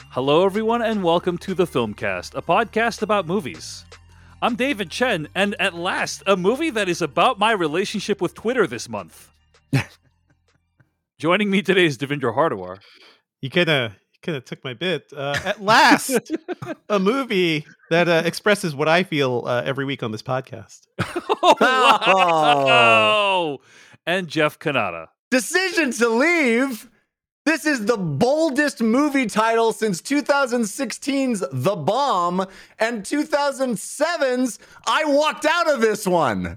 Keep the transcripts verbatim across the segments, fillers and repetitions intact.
Hello, everyone, and welcome to the Filmcast, a podcast about movies. I'm David Chen, and at last, a movie that is about my relationship with Twitter this month. Joining me today is Devindra Hardawar. You kind of kind of took my bit. Uh, at last, a movie that uh, expresses what I feel uh, every week on this podcast. Oh, wow! And Jeff Kanata. Decision to Leave. This is the boldest movie title since two thousand sixteen's The Bomb and two thousand seven's I Walked Out of This One.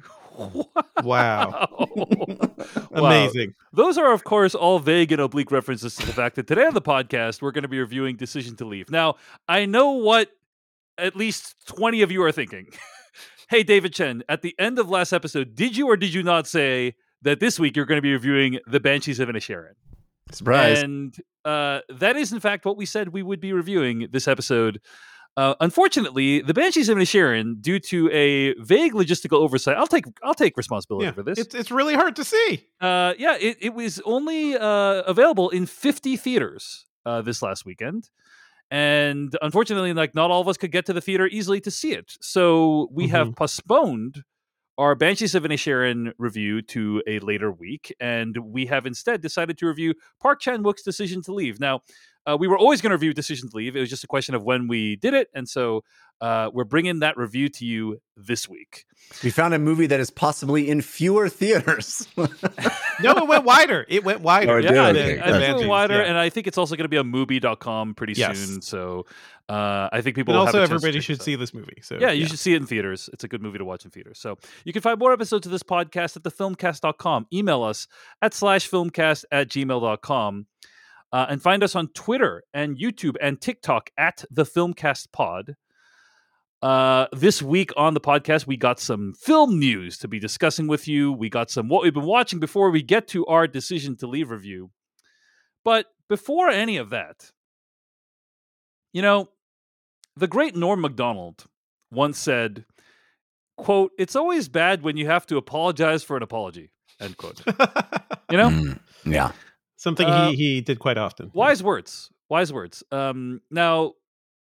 Wow. Wow. Amazing. Those are, of course, all vague and oblique references to the fact that today on the podcast, we're going to be reviewing Decision to Leave. Now, I know what at least twenty of you are thinking. Hey, David Chen, at the end of last episode, did you or did you not say that this week you're going to be reviewing The Banshees of Inisherin? Surprise. And uh, that is, in fact, what we said we would be reviewing this episode. Uh, unfortunately, The Banshees of Inisherin, due to a vague logistical oversight, I'll take I'll take responsibility Yeah, for this. It's it's really hard to see. Uh, yeah, it, it was only uh, available in fifty theaters uh, this last weekend. And unfortunately, like not all of us could get to the theater easily to see it. So we Mhm. have postponed our Banshees of Inisherin review to a later week, and we have instead decided to review Park Chan-wook's Decision to Leave. Now, uh, we were always going to review Decision to Leave. It was just a question of when we did it, and so uh, we're bringing that review to you this week. We found a movie that is possibly in fewer theaters. No, it went wider. It went wider. Oh, it Yeah, did? I, Okay. think- I think Banshees, we're wider, yeah. and I think it's also going to be on Mubi dot com pretty Yes. soon. So uh, I think people And will also, have a chance to everybody check should this out. see this movie. So Yeah, you should see it in theaters. It's a good movie to watch in theaters. So you can find more episodes of this podcast at the filmcast dot com. Email us at slash filmcast at gmail dot com. Uh, and find us on Twitter and YouTube and TikTok at the Filmcast Pod. Uh, this week on the podcast, we got some film news to be discussing with you. We got some what we've been watching before we get to our Decision to Leave review. But before any of that, you know, the great Norm Macdonald once said, quote, "It's always bad when you have to apologize for an apology," end quote. You know? Mm, yeah. Something Uh, he, he did quite often. Wise words. Wise words. Um, now,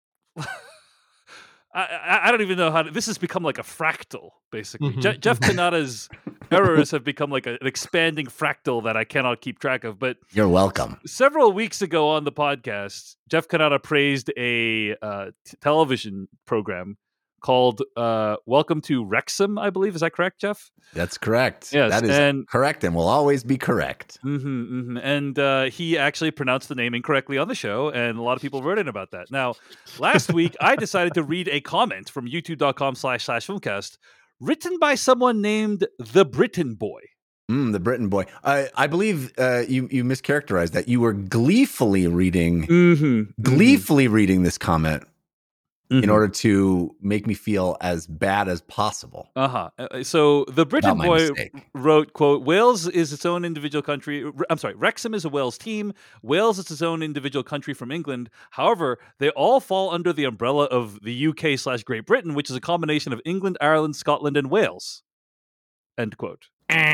I, I, I don't even know how to, this has become like a fractal, basically. Mhm, Je- Jeff mhm. Kanata's errors have become like a, an expanding fractal that I cannot keep track of. But You're welcome. several weeks ago on the podcast, Jeff Kanata praised a uh, t- television program called uh, Welcome to Wrexham, I believe. Is that correct, Jeff? That's correct. Yes, That is and- correct and will always be correct. Mm-hmm, mm-hmm. And uh, he actually pronounced the name incorrectly on the show, and a lot of people wrote in about that. Now, last week, I decided to read a comment from youtube dot com slash slash filmcast written by someone named The Britain Boy. Mm, the Britain boy. I, I believe uh, you, you mischaracterized that. You were gleefully reading, Mm-hmm. gleefully reading this comment Mm-hmm. in order to make me feel as bad as possible. Uh-huh. Uh, So The Britain About my Boy mistake. wrote, quote, "Wales is its own individual country. R- I'm sorry, Wrexham is a Wales team. Wales is its own individual country from England. However, they all fall under the umbrella of the U K slash Great Britain, which is a combination of England, Ireland, Scotland, and Wales." End quote.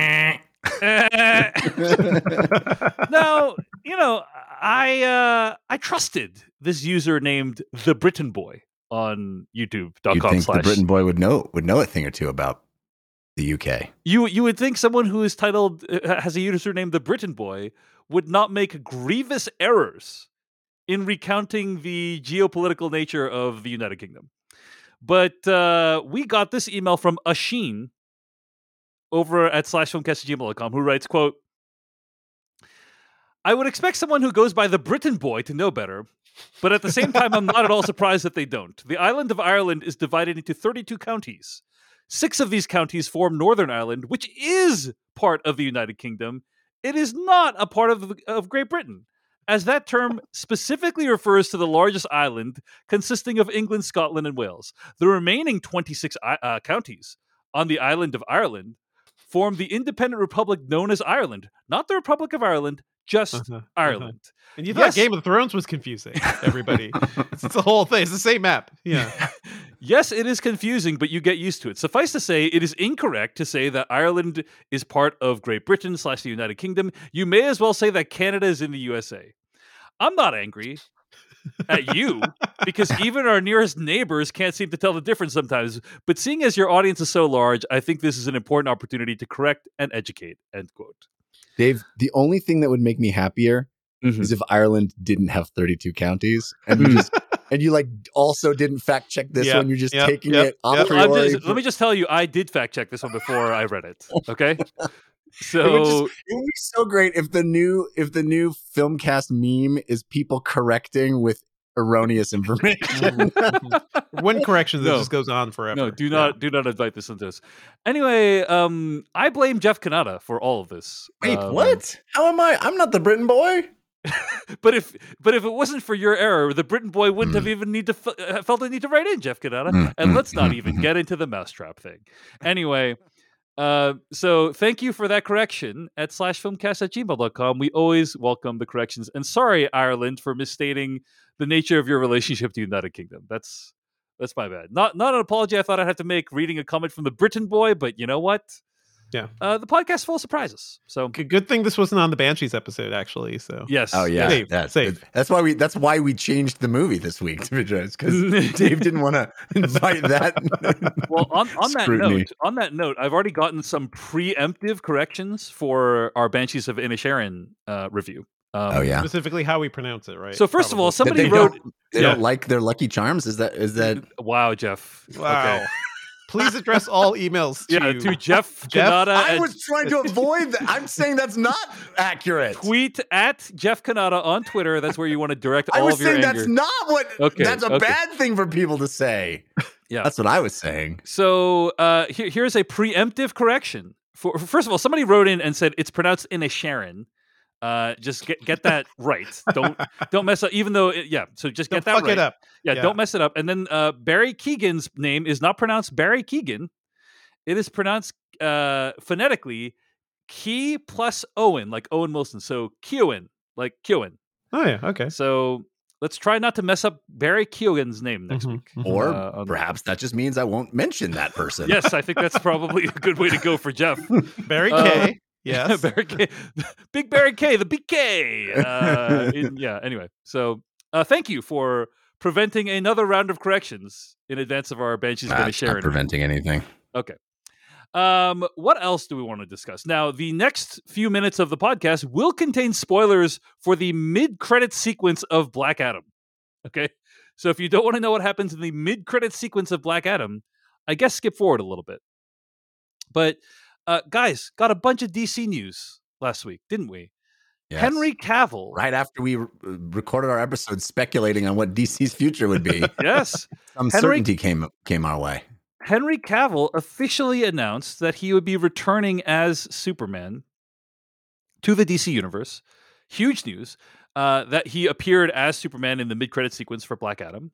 Now, you know, I uh, I trusted this user named The Britain Boy on youtube dot You'd com think the slash Britain boy would know would know a thing or two about the U K. You you would think someone who is titled uh, has a user named the Britain Boy would not make grievous errors in recounting the geopolitical nature of the United Kingdom. But uh, we got this email from Asheen over at slash filmcast at gmail dot com who writes, quote, "I would expect someone who goes by the Britain Boy to know better, but at the same time, I'm not at all surprised that they don't. The island of Ireland is divided into thirty-two counties. Six of these counties form Northern Ireland, which is part of the United Kingdom. It is not a part of, of Great Britain, as that term specifically refers to the largest island consisting of England, Scotland, and Wales. The remaining twenty-six uh, counties on the island of Ireland form the independent republic known as Ireland, not the Republic of Ireland, just Uh-huh, Ireland." And you Yes. thought Game of Thrones was confusing, everybody. it's, it's the whole thing. It's the same map. Yeah. Yes, it is confusing, but you get used to it. Suffice to say, it is incorrect to say that Ireland is part of Great Britain slash the United Kingdom. You may as well say that Canada is in the U S A. I'm not angry. at you because even our nearest neighbors can't seem to tell the difference sometimes. But seeing as your audience is so large, I think this is an important opportunity to correct and educate. End quote. Dave, the only thing that would make me happier Mhm. is if Ireland didn't have thirty-two counties, and you just and you like also didn't fact check this Yep, one. You're just yep, taking yep, it a yep. I'm priori. just- let me just tell you, I did fact check this one before I read it. Okay, It would, so just, it would be so great if the new if the new Filmcast meme is people correcting with erroneous information. One correction that No. just goes on forever. no, do not do not invite this into this. Anyway, um, I blame Jeff Kanata for all of this. Wait, Um, what? How am I? I'm not the Britain boy. But if but if it wasn't for your error, the Britain boy wouldn't Mm. have even need to f- uh, felt the need to write in Jeff Kanata. Mm, And mm, let's not mm, even mm. get into the mousetrap thing. Anyway, uh, so thank you for that correction at slash filmcast at gmail dot com. We always welcome the corrections. And sorry, Ireland, for misstating the nature of your relationship to the United Kingdom. That's that's my bad. Not not an apology I thought I'd have to make reading a comment from the Britain boy, but you know what? Yeah. Uh, the podcast's full of surprises. So G- Good thing this wasn't on the Banshees episode, actually. So yes. Oh yeah, Safe, that's safe. that's why we that's why we changed the movie this week to because Dave didn't want to invite that. Well, on, on that scrutiny. note, on that note, I've already gotten some preemptive corrections for our Banshees of Inisherin uh, review. Um, Oh yeah. specifically how we pronounce it, right? So first of all, Probably. That somebody they wrote. don't, they Yeah. don't like their Lucky Charms. Is that is that? Wow, Jeff. Wow. Okay. Please address all emails to Yeah, to Jeff Jeff? Kanata. I at- was trying to avoid that. I'm saying that's not accurate. tweet at Jeff Kanata on Twitter. That's where you want to direct I all was of your saying anger. that's not what. Okay, That's a okay. bad thing for people to say. Yeah. That's what I was saying. So uh, here, here's a preemptive correction. For first of all, somebody wrote in and said it's pronounced Inisherin. Uh, just get get that right. Don't don't mess up. Even though, it, yeah. So just Don't get that fuck right. it up. Yeah, Yeah. don't mess it up. And then uh, Barry Keegan's name is not pronounced Barry Keegan. It is pronounced uh, phonetically Key plus Owen, like Owen Wilson. So Keowen, like Keowen. Oh yeah. Okay. So let's try not to mess up Barry Keoghan's name next Mhm, week. mhm. Or Uh, on- perhaps that just means I won't mention that person. Yes, I think that's probably a good way to go for Jeff. Barry Uh, K. Yes. Barry K, Big Barry K, the B K. Uh, in- yeah. Anyway, so uh, thank you for preventing another round of corrections in advance of our Banshees Nah, going to it's share not preventing anything. Okay. Um, what else do we want to discuss? Now, the next few minutes of the podcast will contain spoilers for the mid-credit sequence of Black Adam. Okay. So if you don't want to know what happens in the mid-credit sequence of Black Adam, I guess skip forward a little bit. But uh, guys, got a bunch of D C news last week, didn't we? Yes. Henry Cavill. Right after we re- recorded our episode speculating on what D C's future would be, Yes. some Henry- certainty came came our way. Henry Cavill officially announced that he would be returning as Superman to the D C universe. Huge news uh, that he appeared as Superman in the mid-credit sequence for Black Adam.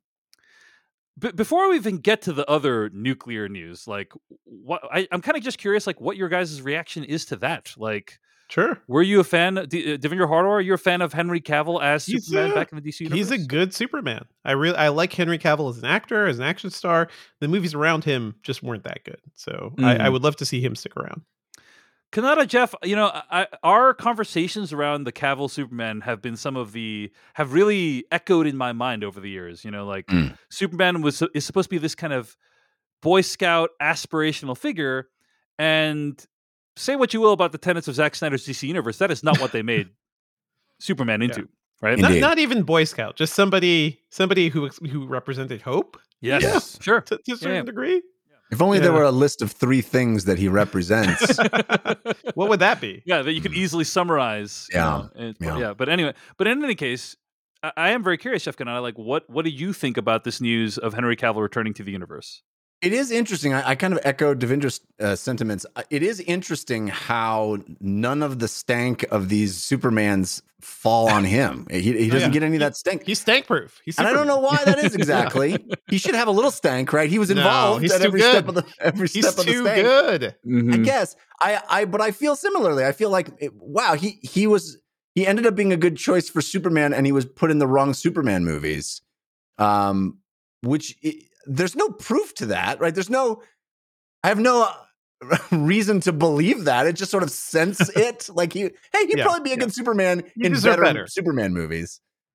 B- before we even get to the other nuclear news, like, what I, I'm kind of just curious, like, what your guys' reaction is to that. Like, Sure. were you a fan, D- uh, Devendra Hardawar? Are you a fan of Henry Cavill as He's, Superman uh, back in the D C universe? He's a good Superman. I really I like Henry Cavill as an actor, as an action star. The movies around him just weren't that good. So I, I Mhm. would love to see him stick around. Kanata, Jeff, you know, I, our conversations around the Cavill Superman have been some of the have really echoed in my mind over the years. You know, like Mm. Superman was is supposed to be this kind of Boy Scout aspirational figure, and say what you will about the tenets of Zack Snyder's D C universe, that is not what they made Superman into, right? Indeed. Not, not even Boy Scout, just somebody somebody who who represented hope Yes, Yes. sure. to, to a certain Yeah. degree. If only there Yeah. were a list of three things that he represents. What would that be? Yeah, that you could easily summarize. you Yeah, know, and- yeah. yeah. But anyway, but in any case, I, I am very curious, Jeff Kanata, like what what do you think about this news of Henry Cavill returning to the universe? It is interesting. I, I kind of echo Devendra's uh, sentiments. Uh, It is interesting how none of the stank of these Supermans fall on him. He, he doesn't yeah. get any of that stank. He's stank proof. He's And I don't know Superman. why that is exactly. He should have a little stank, right? He was No, involved he's at too every good. step of the every He's step of the too stank. good. I guess I, I, but I feel similarly. I feel like, it, wow, he he was he ended up being a good choice for Superman, and he was put in the wrong Superman movies. Um, which it, there's no proof to that, right? There's no, I have no uh, reason to believe that. It just sort of sense it, like he, hey, he'd Yeah, probably be a yeah. good Superman You in deserve better, better. Superman movies.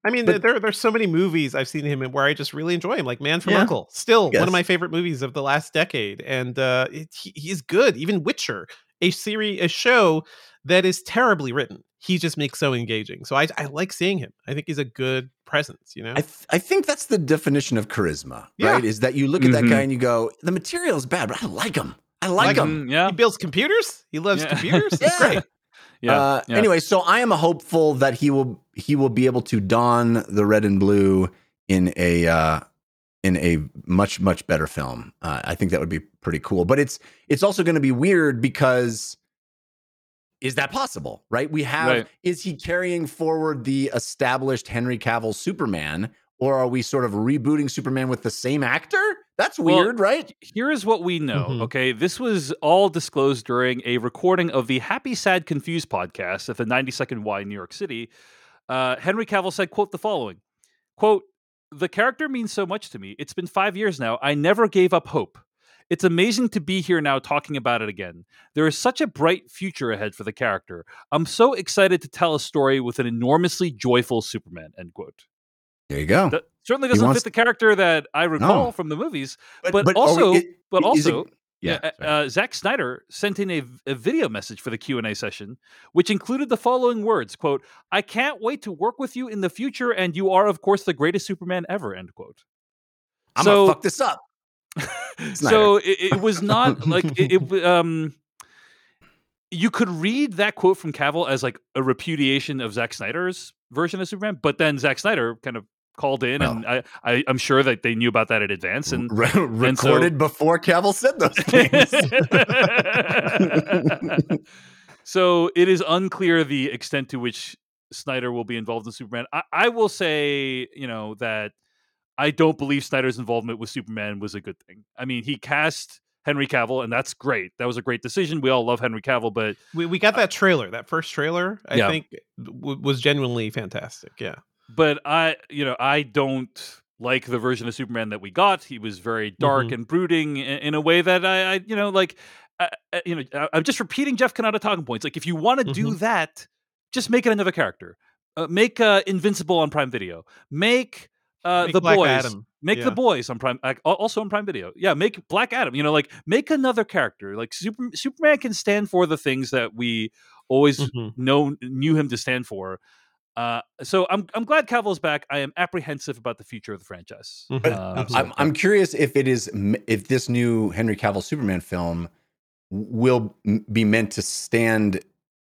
I mean, But- there there's so many movies I've seen him in where I just really enjoy him, like Man from Yeah. Uncle, still Yes. one of my favorite movies of the last decade, and uh, it, he, he's good. Even Witcher, a series, a show that is terribly written, he just makes so engaging. So I I like seeing him. I think he's a good presence. You know, I th- I think that's the definition of charisma, Yeah. right? Is that you look at that Mhm. guy and you go, the material is bad, but I like him. I like, Like him. Mm, yeah. he builds computers. He loves Yeah. computers. Yeah. It's great. Yeah. Uh, yeah. Anyway, so I am hopeful that he will he will be able to don the red and blue in a uh, in a much much better film. Uh, I think that would be pretty cool. But it's it's also going to be weird because is that possible? Right? We have Right. is he carrying forward the established Henry Cavill Superman, or are we sort of rebooting Superman with the same actor? That's Well, weird, right? Here is what we know. Mhm. Okay, this was all disclosed during a recording of the Happy, Sad, Confused podcast at the ninety-second Y in New York City. Uh, Henry Cavill said, "Quote the following: Quote, the character means so much to me. It's been five years now. I never gave up hope. It's amazing to be here now talking about it again. There is such a bright future ahead for the character. I'm so excited to tell a story with an enormously joyful Superman." End quote. There you go. That certainly He doesn't wants- fit the character that I recall No. from the movies. But, but are we- also- it- But is it- also, yeah, Yeah, sorry. uh, Zack Snyder sent in a, a video message for the Q and A session, which included the following words: "Quote, I can't wait to work with you in the future, and you are, of course, the greatest Superman ever." End quote. I'm so- gonna fuck this up. So it, it was not like it, it. Um, you could read that quote from Cavill as like a repudiation of Zack Snyder's version of Superman, but then Zack Snyder kind of called in, and I, I, I'm sure that they knew about that in advance, and Re- recorded before Cavill said those things. So it is unclear the extent to which Snyder will be involved in Superman. I, I will say, you know, that I don't believe Snyder's involvement with Superman was a good thing. I mean, he cast Henry Cavill, and that's great. That was a great decision. We all love Henry Cavill, but We we got that trailer, that first trailer. I Yeah. think w- was genuinely fantastic. Yeah. but I, you know, I don't like the version of Superman that we got. He was very dark Mhm. and brooding in, in a way that I, I you know, like, I, I- you know, I, I'm just repeating Jeff Kanata talking points. Like, if you want to do Mhm. that, just make it another character. Uh, make uh, Invincible on Prime Video. Make uh, Make the Black boys. Adam. Make Yeah. the boys on Prime, like, al- also on Prime Video. Yeah, make Black Adam. You know, like, make another character. Like, Super, Superman can stand for the things that we always Mhm. know knew him to stand for. Uh, so I'm I'm glad Cavill's back. I am apprehensive about the future of the franchise. Mhm. But Uh, I'm, I'm curious if it is if this new Henry Cavill Superman film will m- be meant to stand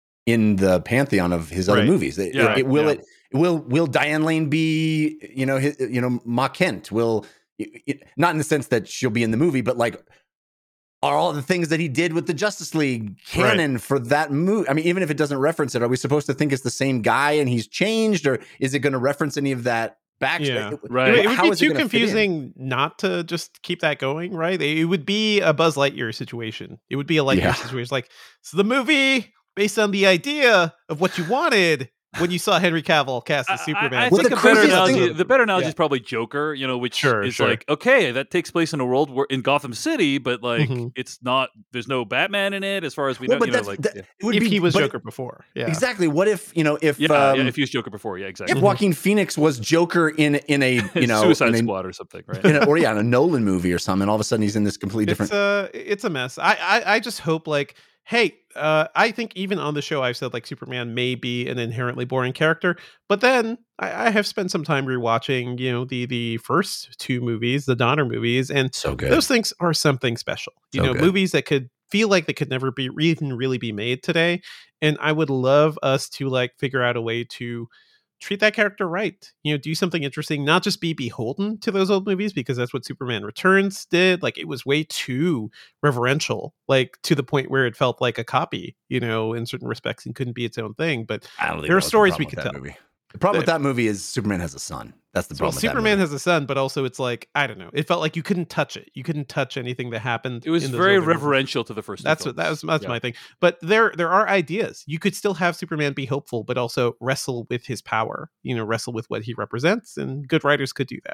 in the pantheon of his other Right. movies. It, Yeah, it- it- will yeah. it will will Diane Lane be you know his, you know Ma Kent will it- it- not in the sense that she'll be in the movie, but like are all the things that he did with the Justice League canon for that movie? I mean, even if it doesn't reference it, are we supposed to think it's the same guy and he's changed, or is it going to reference any of that back? Yeah. Right. It, would- it How would be is it too gonna fit in? confusing not to just keep that going, right? It would be a Buzz Lightyear situation. It would be a Lightyear Yeah. situation. Like, so the movie based on the idea of what you wanted when you saw Henry Cavill cast as I- Superman. I, I Well, think the a better craziest analogy. thing- the better analogy Yeah. is probably Joker. You know, which Sure, is sure. like, okay, that takes place in a world where in Gotham City, but like Mhm. it's not. There's no Batman in it, as far as we Well, know. but You know, that's, like that, yeah. it would if be, he was but- Joker before. Yeah. Exactly. What if you know if Yeah, um, yeah, if he was Joker before, yeah, exactly. if Joaquin Phoenix was Joker in in a you know Suicide in a, Squad or something, right? in a, or yeah, in a Nolan movie or something, and all of a sudden he's in this completely It's different. a it's a mess. I, I I just hope like, hey, uh, I think even on the show I've said like Superman may be an inherently boring character, but then I, I have spent some time rewatching, you know, the the first two movies, the Donner movies, and So good. those things are something special. You So know, good. movies that could feel like they could never be even really be made today. And I would love us to like figure out a way to treat that character right. You know, do something interesting, not just be beholden to those old movies, because that's what Superman Returns did. Like, it was way too reverential, like to the point where it felt like a copy, you know, in certain respects, and couldn't be its own thing. But I don't think there are that was the stories problem we with could that tell. Movie. The problem with The- that movie is Superman has a son. That's the well, problem. with that Superman movie. has a son, but also it's like, I don't know. It felt like you couldn't touch it. You couldn't touch anything that happened. It was in those very older movies. reverential to the first. two That's what that was. films. That's Yeah. my thing. But there, there are ideas. You could still have Superman be hopeful, but also wrestle with his power. You know, wrestle with what he represents, and good writers could do that.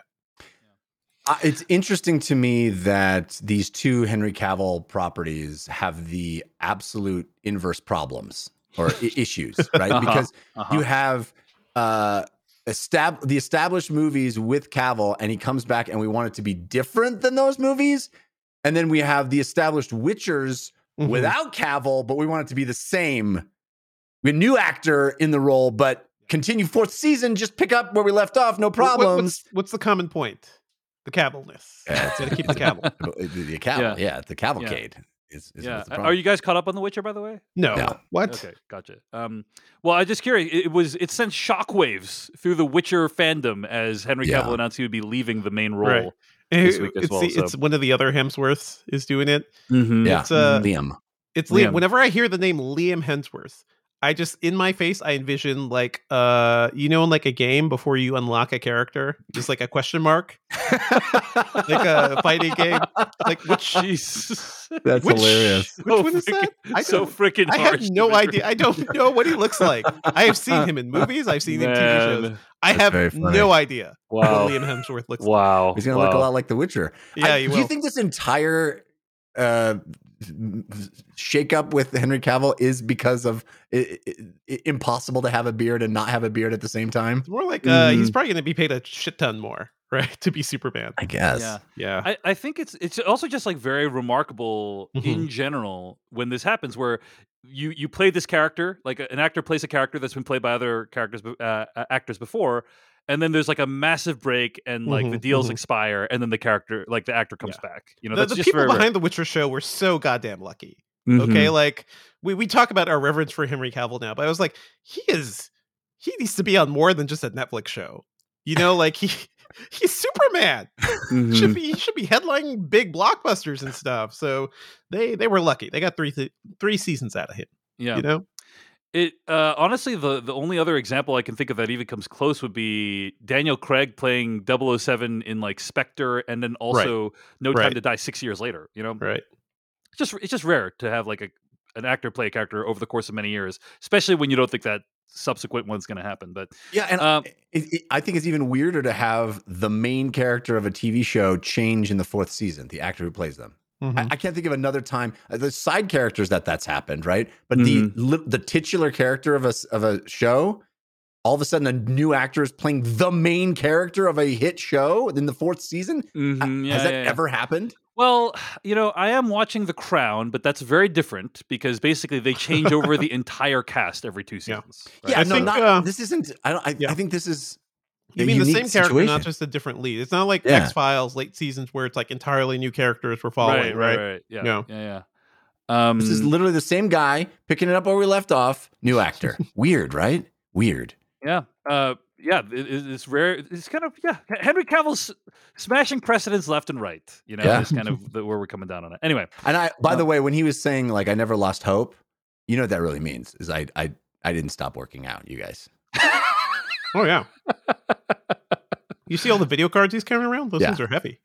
Uh, it's interesting to me that these two Henry Cavill properties have the absolute inverse problems or I- issues, right? Uh-huh, Because uh-huh. you have uh, estab- the established movies with Cavill, and he comes back, and we want it to be different than those movies. And then we have the established Witchers Mhm. without Cavill, but we want it to be the same. We have a new actor in the role, but continue fourth season, just pick up where we left off, no What- what- problems. what's, what's the common point? The Cavillness. Yeah, It's gotta keep the Cavill. the, the Cavill, yeah. the cavalcade is, is Yeah. what's the Are problem. you guys caught up on The Witcher, by the way? No. No. What? Okay, gotcha. Um, well, I'm just curious. It was it sent shockwaves through the Witcher fandom as Henry Yeah. Cavill announced he would be leaving the main role. Right. And this week as it's, well, the- so. it's one of the other Hemsworths is doing it. Mhm. Yeah, It's uh, Liam. it's Liam. Liam. Whenever I hear the name Liam Hemsworth, I just in my face I envision like uh you know in like a game before you unlock a character, just like a question mark, like a fighting game. Like which Jeez. That's which, hilarious. Which one is that? I so don't- freaking I harsh. have no Dimitri. idea. I don't know what he looks like. I have seen him in movies. I've seen him in T V shows. Man. I That's very have funny. no idea Wow. what Liam Hemsworth looks like. Wow. He's going to wow. look a lot like The Witcher. Yeah, I- he do you will. think this entire uh, shake up with Henry Cavill is because of i i impossible to have a beard and not have a beard at the same time? It's more like uh, Mhm. he's probably going to be paid a shit ton more, right, to be Superman. I guess. Yeah. Yeah. I, I think it's it's also just like very remarkable Mhm. in general when this happens, where you you play this character, like an actor plays a character that's been played by other characters be- uh, uh, actors before, and then there's like a massive break, and like the Mhm, deals mhm. expire, and then the character, like the actor, comes back. You know, the that's the just people very rare. behind The Witcher show were so goddamn lucky. Mhm. Okay, like we, we talk about our reverence for Henry Cavill now, but I was like, he is he needs to be on more than just a Netflix show. You know, like he he's Superman. Mhm. Should be he should be headlining big blockbusters and stuff. So they they were lucky. They got three th- three seasons out of him. Yeah. You know, It uh, honestly, the the only other example I can think of that even comes close would be Daniel Craig playing double oh seven in like Spectre, and then also No Time Right. to Die six years later. You know, right? it's just it's just rare to have like a an actor play a character over the course of many years, especially when you don't think that subsequent one's going to happen. But Yeah, and Um, it, it, I think it's even weirder to have the main character of a T V show change in the fourth season, the actor who plays them. Mhm. I, I can't think of another time. uh, The side characters that that's happened, right? But Mhm. the li- the titular character of a s- of a show, all of a sudden a new actor is playing the main character of a hit show in the fourth season. mhm, yeah, Has that yeah, yeah. ever happened? Well, you know, I am watching The Crown, but that's very different because basically they change over the entire cast every two Yeah. seasons. Yeah, I no, think, not uh, this isn't. I don't. I, yeah. I think this is. You a mean the unique same character, not situation. just a different lead? It's not like Yeah. X Files late seasons where it's like entirely new characters we're following, right? right, Yeah, Yeah. yeah, yeah. Um, This is literally the same guy picking it up where we left off. New actor. Weird, right? Weird. yeah, uh, yeah. It, it- it's rare. It's kind of yeah. Henry Cavill's smashing precedents left and right. You know, Yeah. is kind of the, where we're coming down on it. Anyway, And I, by Uh, the way, when he was saying like I never lost hope, you know what that really means is I, I, I didn't stop working out. You guys. Oh yeah. You see all the video cards he's carrying around? Those Yeah. things are heavy.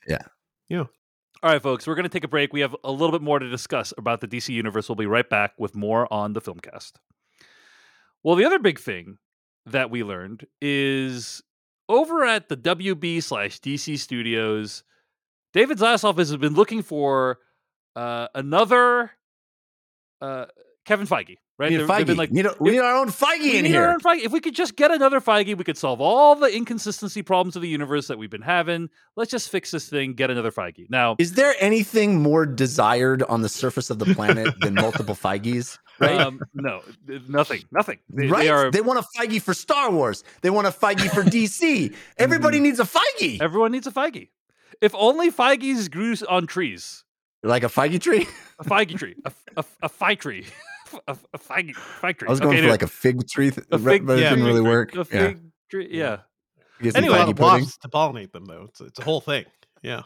all right, folks, we're going to take a break. We have a little bit more to discuss about the D C universe. We'll be right back with more on the Filmcast. Well, the other big thing that we learned is over at the W B slash D C Studios, David Zaslav has been looking for uh, another uh, Kevin Feige. Right? We need They've- they've Feige. been like, you know, we need our own Feige we in need our here. own Feige. If we could just get another Feige, we could solve all the inconsistency problems of the universe that we've been having. Let's just fix this thing, get another Feige. Now, Is there anything more desired on the surface of the planet than multiple Feiges? Right. um, no, th- nothing, nothing. They, right. they are. They want a Feige for Star Wars. They want a Feige for D C. Everybody needs a Feige. Everyone needs a Feige. If only Feiges grew on trees. Like a Feige tree. A Feige tree. A, a, a Phi tree. A, a Feige, Feige tree. I was going Okay, for anyway, like a fig tree, th- A fig- but it yeah, didn't really fig tree. work. a Yeah. fig tree. Yeah. Get some Anyway, a lot Feige of pudding. wasps to pollinate them though. It's, it's a whole thing. Yeah.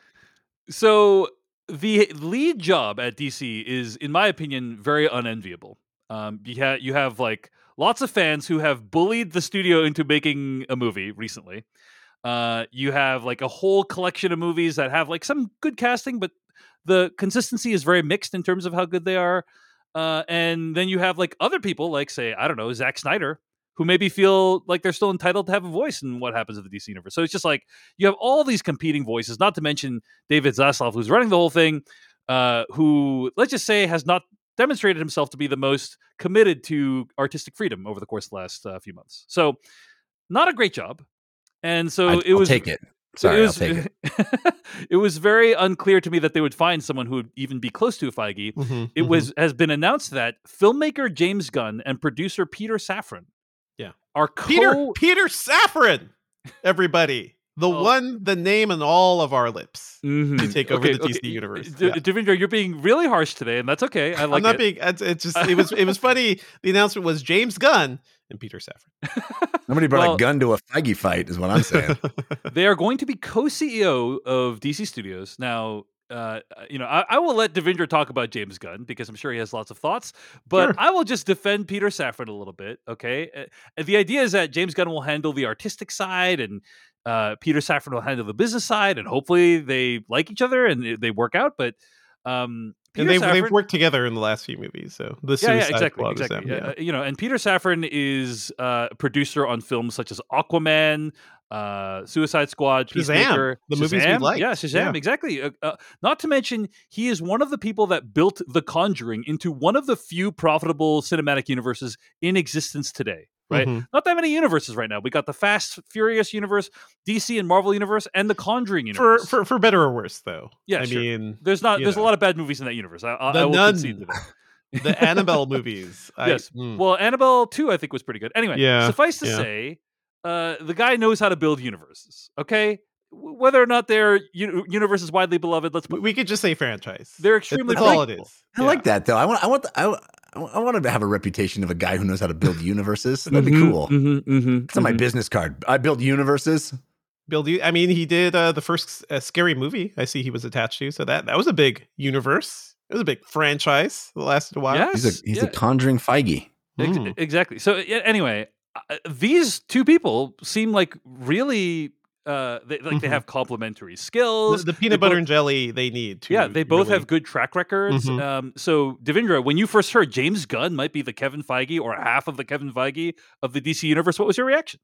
So the lead job at D C is, in my opinion, very unenviable. Um, you have you have like lots of fans who have bullied the studio into making a movie recently. Uh, you have like a whole collection of movies that have like some good casting, but the consistency is very mixed in terms of how good they are. Uh, and then you have like other people, like say, I don't know, Zack Snyder, who maybe feel like they're still entitled to have a voice in what happens in the D C universe. So it's just like you have all these competing voices, not to mention David Zaslav, who's running the whole thing, uh, who, let's just say, has not demonstrated himself to be the most committed to artistic freedom over the course of the last uh, few months. So not a great job. And so I, it I'll was take it. Sorry, it I'll was, take it. it was very unclear to me that they would find someone who would even be close to Feige. Mm-hmm, it mm-hmm. was has been announced that filmmaker James Gunn and producer Peter Safran Yeah. are co- Peter Peter Safran, everybody. The Oh. one, the name on all of our lips Mhm. to take over Okay, the D C okay. universe. D- Yeah. Devindra, you're being really harsh today, and that's okay. I like I'm not it. being. It's, it's just. It was. It was funny. The announcement was James Gunn and Peter Safran. Somebody brought Well- a gun to a Feige fight, is what I'm saying. They are going to be co-C E O of D C Studios. Now, uh, you know, I, I will let Devindra talk about James Gunn because I'm sure he has lots of thoughts, but Sure. I will just defend Peter Safran a little bit, okay? Uh, the idea is that James Gunn will handle the artistic side and uh, Peter Safran will handle the business side, and hopefully they like each other and they work out, but um, Peter and they've, Safran, they've worked together in the last few movies. So the yeah, Suicide yeah, exactly, Squad is exactly. them, Uh, yeah. you know, and Peter Safran is uh, a producer on films such as Aquaman, uh, Suicide Squad, Shazam, Peacemaker, the movies we Shazam. liked. Yeah, Shazam, Yeah. exactly. Uh, uh, not to mention, he is one of the people that built The Conjuring into one of the few profitable cinematic universes in existence today. Right? Mhm. Not that many universes right now. We got the Fast Furious universe, D C and Marvel universe, and the Conjuring For, universe. for for better or worse, though. Yeah, I sure. mean, there's not. you There's know. a lot of bad movies in that universe. I, I, The I will Nun. concede to that. the Annabelle movies. I- Yes. mm. Well, Annabelle two, I think, was pretty good. Anyway, Yeah, suffice to yeah. say, uh, the guy knows how to build universes. Okay, W- whether or not they're u- universes widely beloved, let's we, put we could just say franchise. they're extremely That's all it predictable. is. I Yeah. like that though. I want. I want. The, I, I want to have a reputation of a guy who knows how to build universes. That'd be Mhm, cool. mhm, mhm, It's on my mhm. business card. I build universes. Bill, I mean, he did uh, the first uh, scary movie I see he was attached to. So that that was a big universe. It was a big franchise that lasted a while. Yes, He's a he's yeah, a conjuring Feige. ex- Mm. exactly. So yeah, anyway, uh, these two people seem like really. Uh, they, like they Mhm. have complementary The, skills. the They peanut butter both- and jelly they need to. Yeah, they both really- have good track records. Mhm. Um, so, Devindra, when you first heard James Gunn might be the Kevin Feige or half of the Kevin Feige of the D C universe, what was your reaction?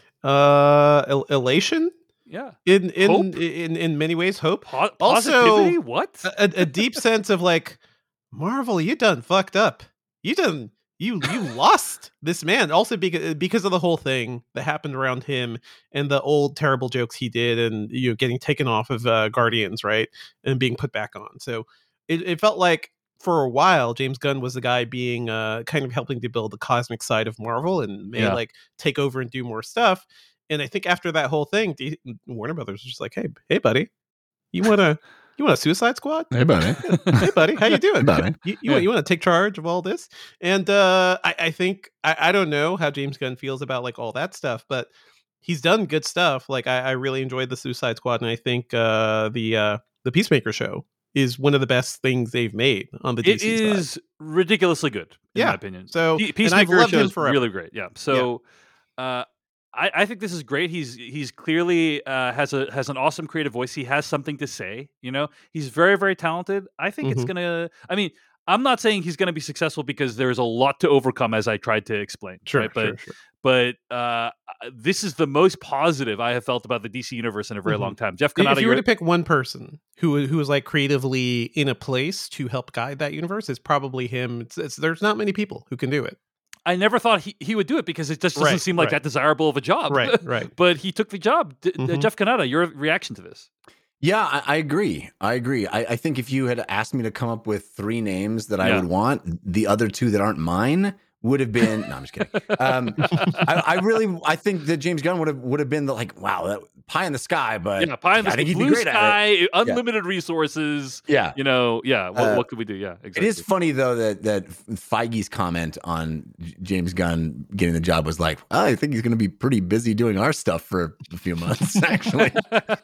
uh el- elation Yeah, in in, Hope? in in many ways. Hope. po- Also, positivity. What? a, a deep sense of like, Marvel, you done fucked up. You done you you lost this man. Also because because of the whole thing that happened around him and the old terrible jokes he did, and you know getting taken off of uh, Guardians, right, and being put back on. So it, it felt like for a while James Gunn was the guy being uh, kind of helping to build the cosmic side of Marvel and may Yeah. like take over and do more stuff. And I think after that whole thing, D- Warner Brothers was just like, hey, hey, buddy, you wanna you want a Suicide Squad? Hey, buddy. Hey, buddy, how you doing? Buddy. You, you, Yeah. want, you want to take charge of all this? And uh, I, I think I, I don't know how James Gunn feels about like all that stuff, but he's done good stuff. Like I, I really enjoyed the Suicide Squad, and I think uh, the uh, the Peacemaker show is one of the best things they've made on the D It C side. is ridiculously good, in Yeah. my opinion. So Pe- and I've Peacemaker loved show him is forever. really great. Yeah. So, uh, I, I think this is great. He's he's clearly uh, has a has an awesome creative voice. He has something to say. You know, he's very very talented. I think it's Mhm. gonna. I mean, I'm not saying he's gonna be successful because there's a lot to overcome, as I tried to explain. Sure, right? But sure, sure. but uh, this is the most positive I have felt about the D C universe in a very Mhm. long time. Jeff If Kanata, you were you're- to pick one person who who is like creatively in a place to help guide that universe, it's probably him. It's, it's there's not many people who can do it. I never thought he, he would do it because it just doesn't Right, seem like right. that desirable of a job. Right, right. But he took the job. D- Mhm. Jeff Kanata, your reaction to this? Yeah, I, I agree. I agree. I, I think if you had asked me to come up with three names that I Yeah. would want, the other two that aren't mine would have been. No, I'm just kidding. Um, I, I really, I think that James Gunn would have would have been the like, wow, that pie in the sky. But Yeah, pie in the I think he'd be blue great at sky, unlimited resources. yeah. You know, yeah. What, Uh, what could we do? Yeah, exactly. It is funny though that that Feige's comment on J- James Gunn getting the job was like, oh, I think he's going to be pretty busy doing our stuff for a few months, actually.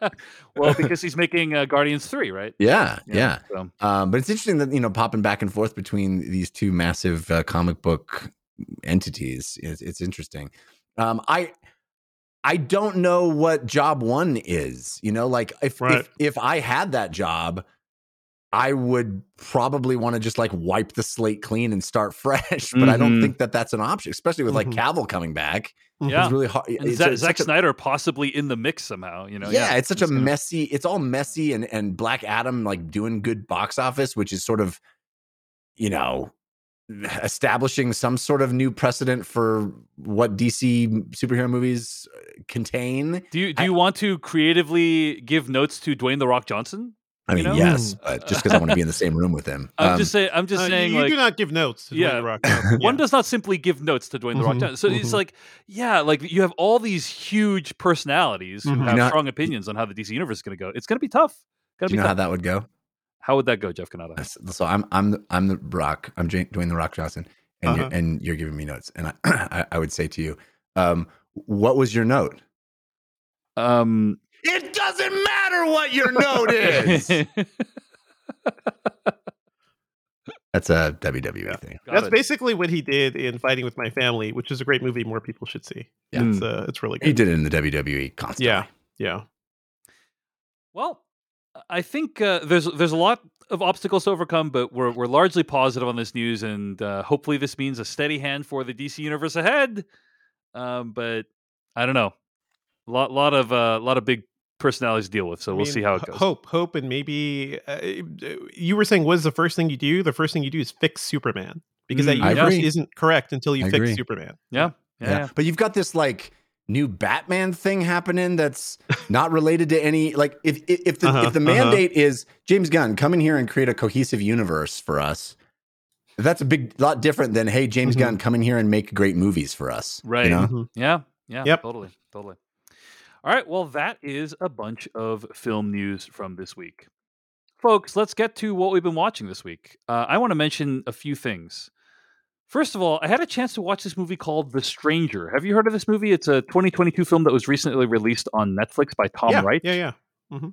Well, because he's making uh, Guardians three, right? Yeah, yeah. So, Um, but it's interesting that you know popping back and forth between these two massive uh, comic book entities. It's, it's interesting. Um, I I don't know what job one is. You know, like if Right. if if I had that job, I would probably want to just like wipe the slate clean and start fresh. But I don't Mhm. think that that's an option, especially with like Mhm. Cavill coming back. Yeah. It's really hard. and It's, Zack, it's Zack such a- Snyder possibly in the mix somehow. You know, yeah, it's such a gonna- messy. It's all messy, and and Black Adam like doing good box office, which is sort of, you know, establishing some sort of new precedent for what D C superhero movies contain. Do you do I- you want to creatively give notes to Dwayne the Rock Johnson? I mean, You know? yes, but just because I want to be in the same room with him. I'm Um, just saying. I'm just Uh, saying. you like, do not give notes to Dwayne yeah. The Rock. Johnson. one Yeah. does not simply give notes to Dwayne the Rock Mhm, Johnson. So it's mhm. like, yeah, like you have all these huge personalities who Mhm. have Not- strong opinions on how the D C universe is going to go. It's going to be tough. Gonna do you be know how tough. that would go? How would that go, Jeff Canada? So I'm I'm the, I'm the Rock. I'm J- Dwayne the Rock Johnson, and Uh-huh. you're, and you're giving me notes, and I I, I would say to you, um, what was your note? Um, It doesn't matter what your note is. That's a W W E Yeah. thing. Got That's it. basically what he did in Fighting with My Family, which is a great movie more people should see. Yeah. It's, uh, it's really He good. did it in the W W E constantly. Yeah. Yeah. Well, I think uh, there's there's a lot of obstacles to overcome, but we're we're largely positive on this news, and uh, hopefully this means a steady hand for the D C universe ahead. Um, but I don't know, a lot lot of uh, lot of big personalities to deal with, so I we'll mean, see how it h- goes. Hope, hope, and maybe uh, you were saying, what is the first thing you do? The first thing you do is fix Superman because that Mm, I universe agree. isn't correct until you I fix agree. Superman. Yeah, yeah, Yeah. yeah. But you've got this like new Batman thing happening that's not related to any like if if, if the Uh-huh, if the uh-huh. mandate is James Gunn, come in here and create a cohesive universe for us. That's a big lot different than hey James Mhm. Gunn, come in here and make great movies for us. Right. You know? Mhm. Yeah, yeah, Yep. totally, totally. All right, well, that is a bunch of film news from this week. Folks, let's get to what we've been watching this week. Uh, I want to mention a few things. First of all, I had a chance to watch this movie called The Stranger. Have you heard of this movie? It's a twenty twenty-two film that was recently released on Netflix by Tom yeah, Wright. yeah, yeah. Mhm.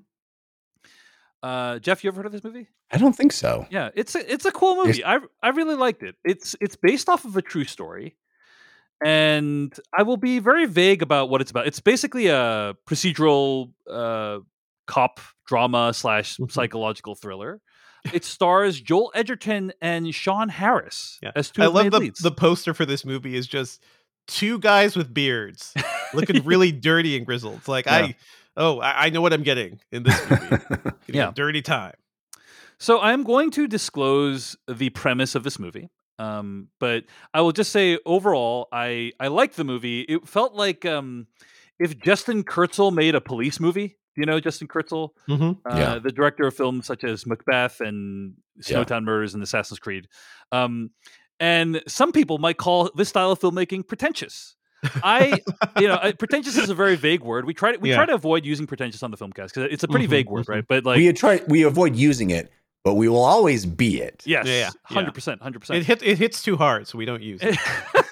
Uh, Jeff, you ever heard of this movie? I don't think so. Yeah, it's a it's a cool movie. I I really liked it. It's it's based off of a true story, and I will be very vague about what it's about. It's basically a procedural uh, cop drama slash Mhm. psychological thriller. It stars Joel Edgerton and Sean Harris Yeah. as two I of the love main the leads. the poster for this movie is just two guys with beards looking really dirty and grizzled. It's like Yeah. I oh I, I know what I'm getting in this movie. Getting Yeah. a dirty time. So I'm going to disclose the premise of this movie. Um, but I will just say overall, I I liked the movie. It felt like um, if Justin Kurzel made a police movie. Do you know Justin Kurzel? Mhm. Uh, Yeah. the director of films such as Macbeth and Yeah. Snowtown Murders and Assassin's Creed. Um, and some people might call this style of filmmaking pretentious. I, you know, I- pretentious is a very vague word. We try to we Yeah. try to avoid using pretentious on the Filmcast because it's a pretty Mhm, vague word, mhm. right? But like, we try we avoid using it, but we will always be it. yes, Yeah, yeah, yeah. hundred percent, hundred percent. It hit it hits too hard, so we don't use it.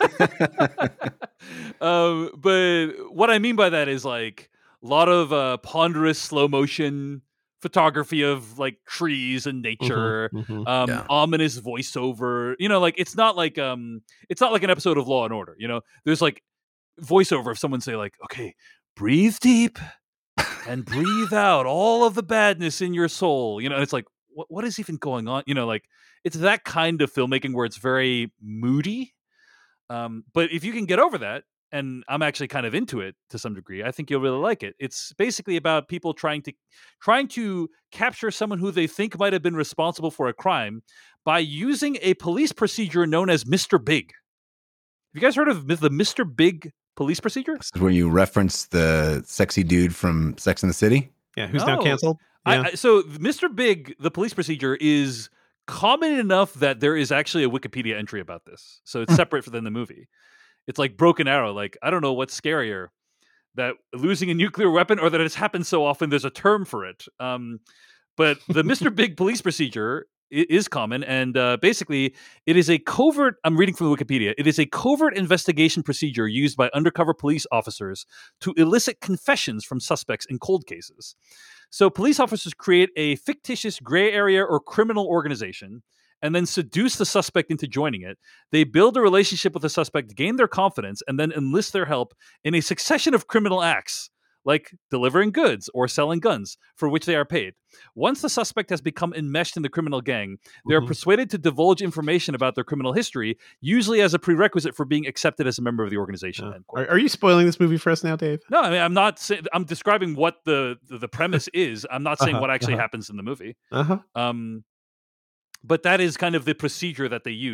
um, but what I mean by that is like a lot of uh, ponderous slow motion photography of like trees and nature, Mhm, mhm. um, Yeah. ominous voiceover. You know, like it's not like um, it's not like an episode of Law and Order. You know, there's like voiceover of someone say like, "Okay, breathe deep and breathe out all of the badness in your soul." You know, and it's like, what what is even going on? You know, like it's that kind of filmmaking where it's very moody. Um, but if you can get over that, and I'm actually kind of into it to some degree, I think you'll really like it. It's basically about people trying to trying to capture someone who they think might have been responsible for a crime by using a police procedure known as Mister Big. Have you guys heard of the Mister Big police procedure? This is where you reference the sexy dude from Sex and the City. Yeah, who's now No. canceled? I, Yeah. I, so Mister Big, the police procedure, is common enough that there is actually a Wikipedia entry about this. So it's separate from the movie. It's like Broken Arrow. Like, I don't know what's scarier, that losing a nuclear weapon or that it's happened so often there's a term for it. Um, but the Mister Big police procedure i- is common. And uh, basically, it is a covert, I'm reading from the Wikipedia, it is a covert investigation procedure used by undercover police officers to elicit confessions from suspects in cold cases. So police officers create a fictitious gray area or criminal organization and then seduce the suspect into joining it. They build a relationship with the suspect, gain their confidence, and then enlist their help in a succession of criminal acts, like delivering goods or selling guns, for which they are paid. Once the suspect has become enmeshed in the criminal gang, they are Mhm. persuaded to divulge information about their criminal history, usually as a prerequisite for being accepted as a member of the organization. Uh, End quote. are, are you spoiling this movie for us now, Dave? No, I mean, I'm not saying, I'm describing what the, the, the premise is. I'm not saying Uh-huh, what actually uh-huh. happens in the movie. Uh huh. Um, but that is kind of the procedure that they use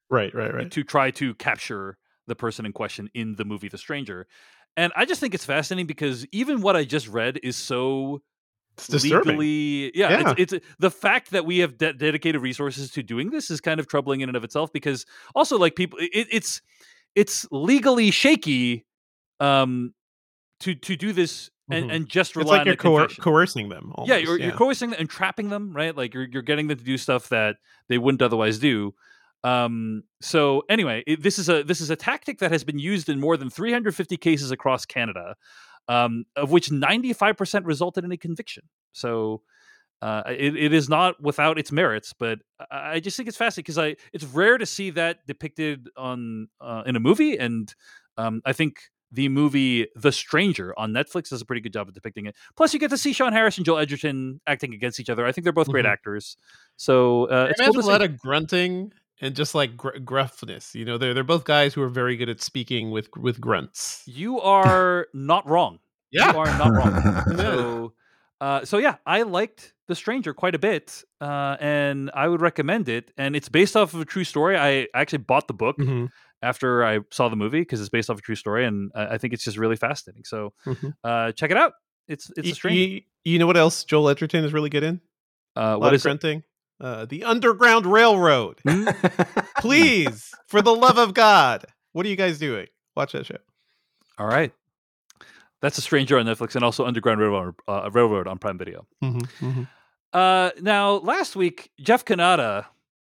Right, right, right. to try to capture the person in question in the movie The Stranger. And I just think it's fascinating because even what I just read is so It's disturbing. legally, yeah, Yeah. It's, it's the fact that we have de- dedicated resources to doing this is kind of troubling in and of itself, because also like people, it, it's it's legally shaky um, to to do this and, Mhm. and just It's rely like on you're a coer- confession. coercing them. Almost. Yeah, you're, you're coercing them and trapping them, right? Like you're you're getting them to do stuff that they wouldn't otherwise do. Um, so anyway, it, this is a this is a tactic that has been used in more than three hundred fifty cases across Canada, um, of which ninety-five percent resulted in a conviction. So uh, it, it is not without its merits, but I, I just think it's fascinating because I it's rare to see that depicted on uh, in a movie, and um, I think the movie The Stranger on Netflix does a pretty good job of depicting it. Plus, you get to see Sean Harris and Joel Edgerton acting against each other. I think they're both great Mhm. actors. So uh, I it's cool imagine to a lot see. of grunting and just like gr- gruffness. You know, they're they're both guys who are very good at speaking with with grunts. You are not wrong. Yeah. You are not wrong. Yeah. So, uh, so yeah, I liked The Stranger quite a bit, uh, and I would recommend it. And it's based off of a true story. I actually bought the book Mhm, after I saw the movie because it's based off a true story, and I, I think it's just really fascinating. So, mhm. uh, check it out. It's it's Y- a Stranger. y- you know what else Joel Edgerton is really good in? Uh, A lot what of is it? grunting. Uh, the Underground Railroad. Hmm? Please, for the love of God, what are you guys doing? Watch that show. All right, that's a Stranger on Netflix, and also Underground Railroad, uh, Railroad on Prime Video. Mhm, mhm. Uh, now, last week, Jeff Kanata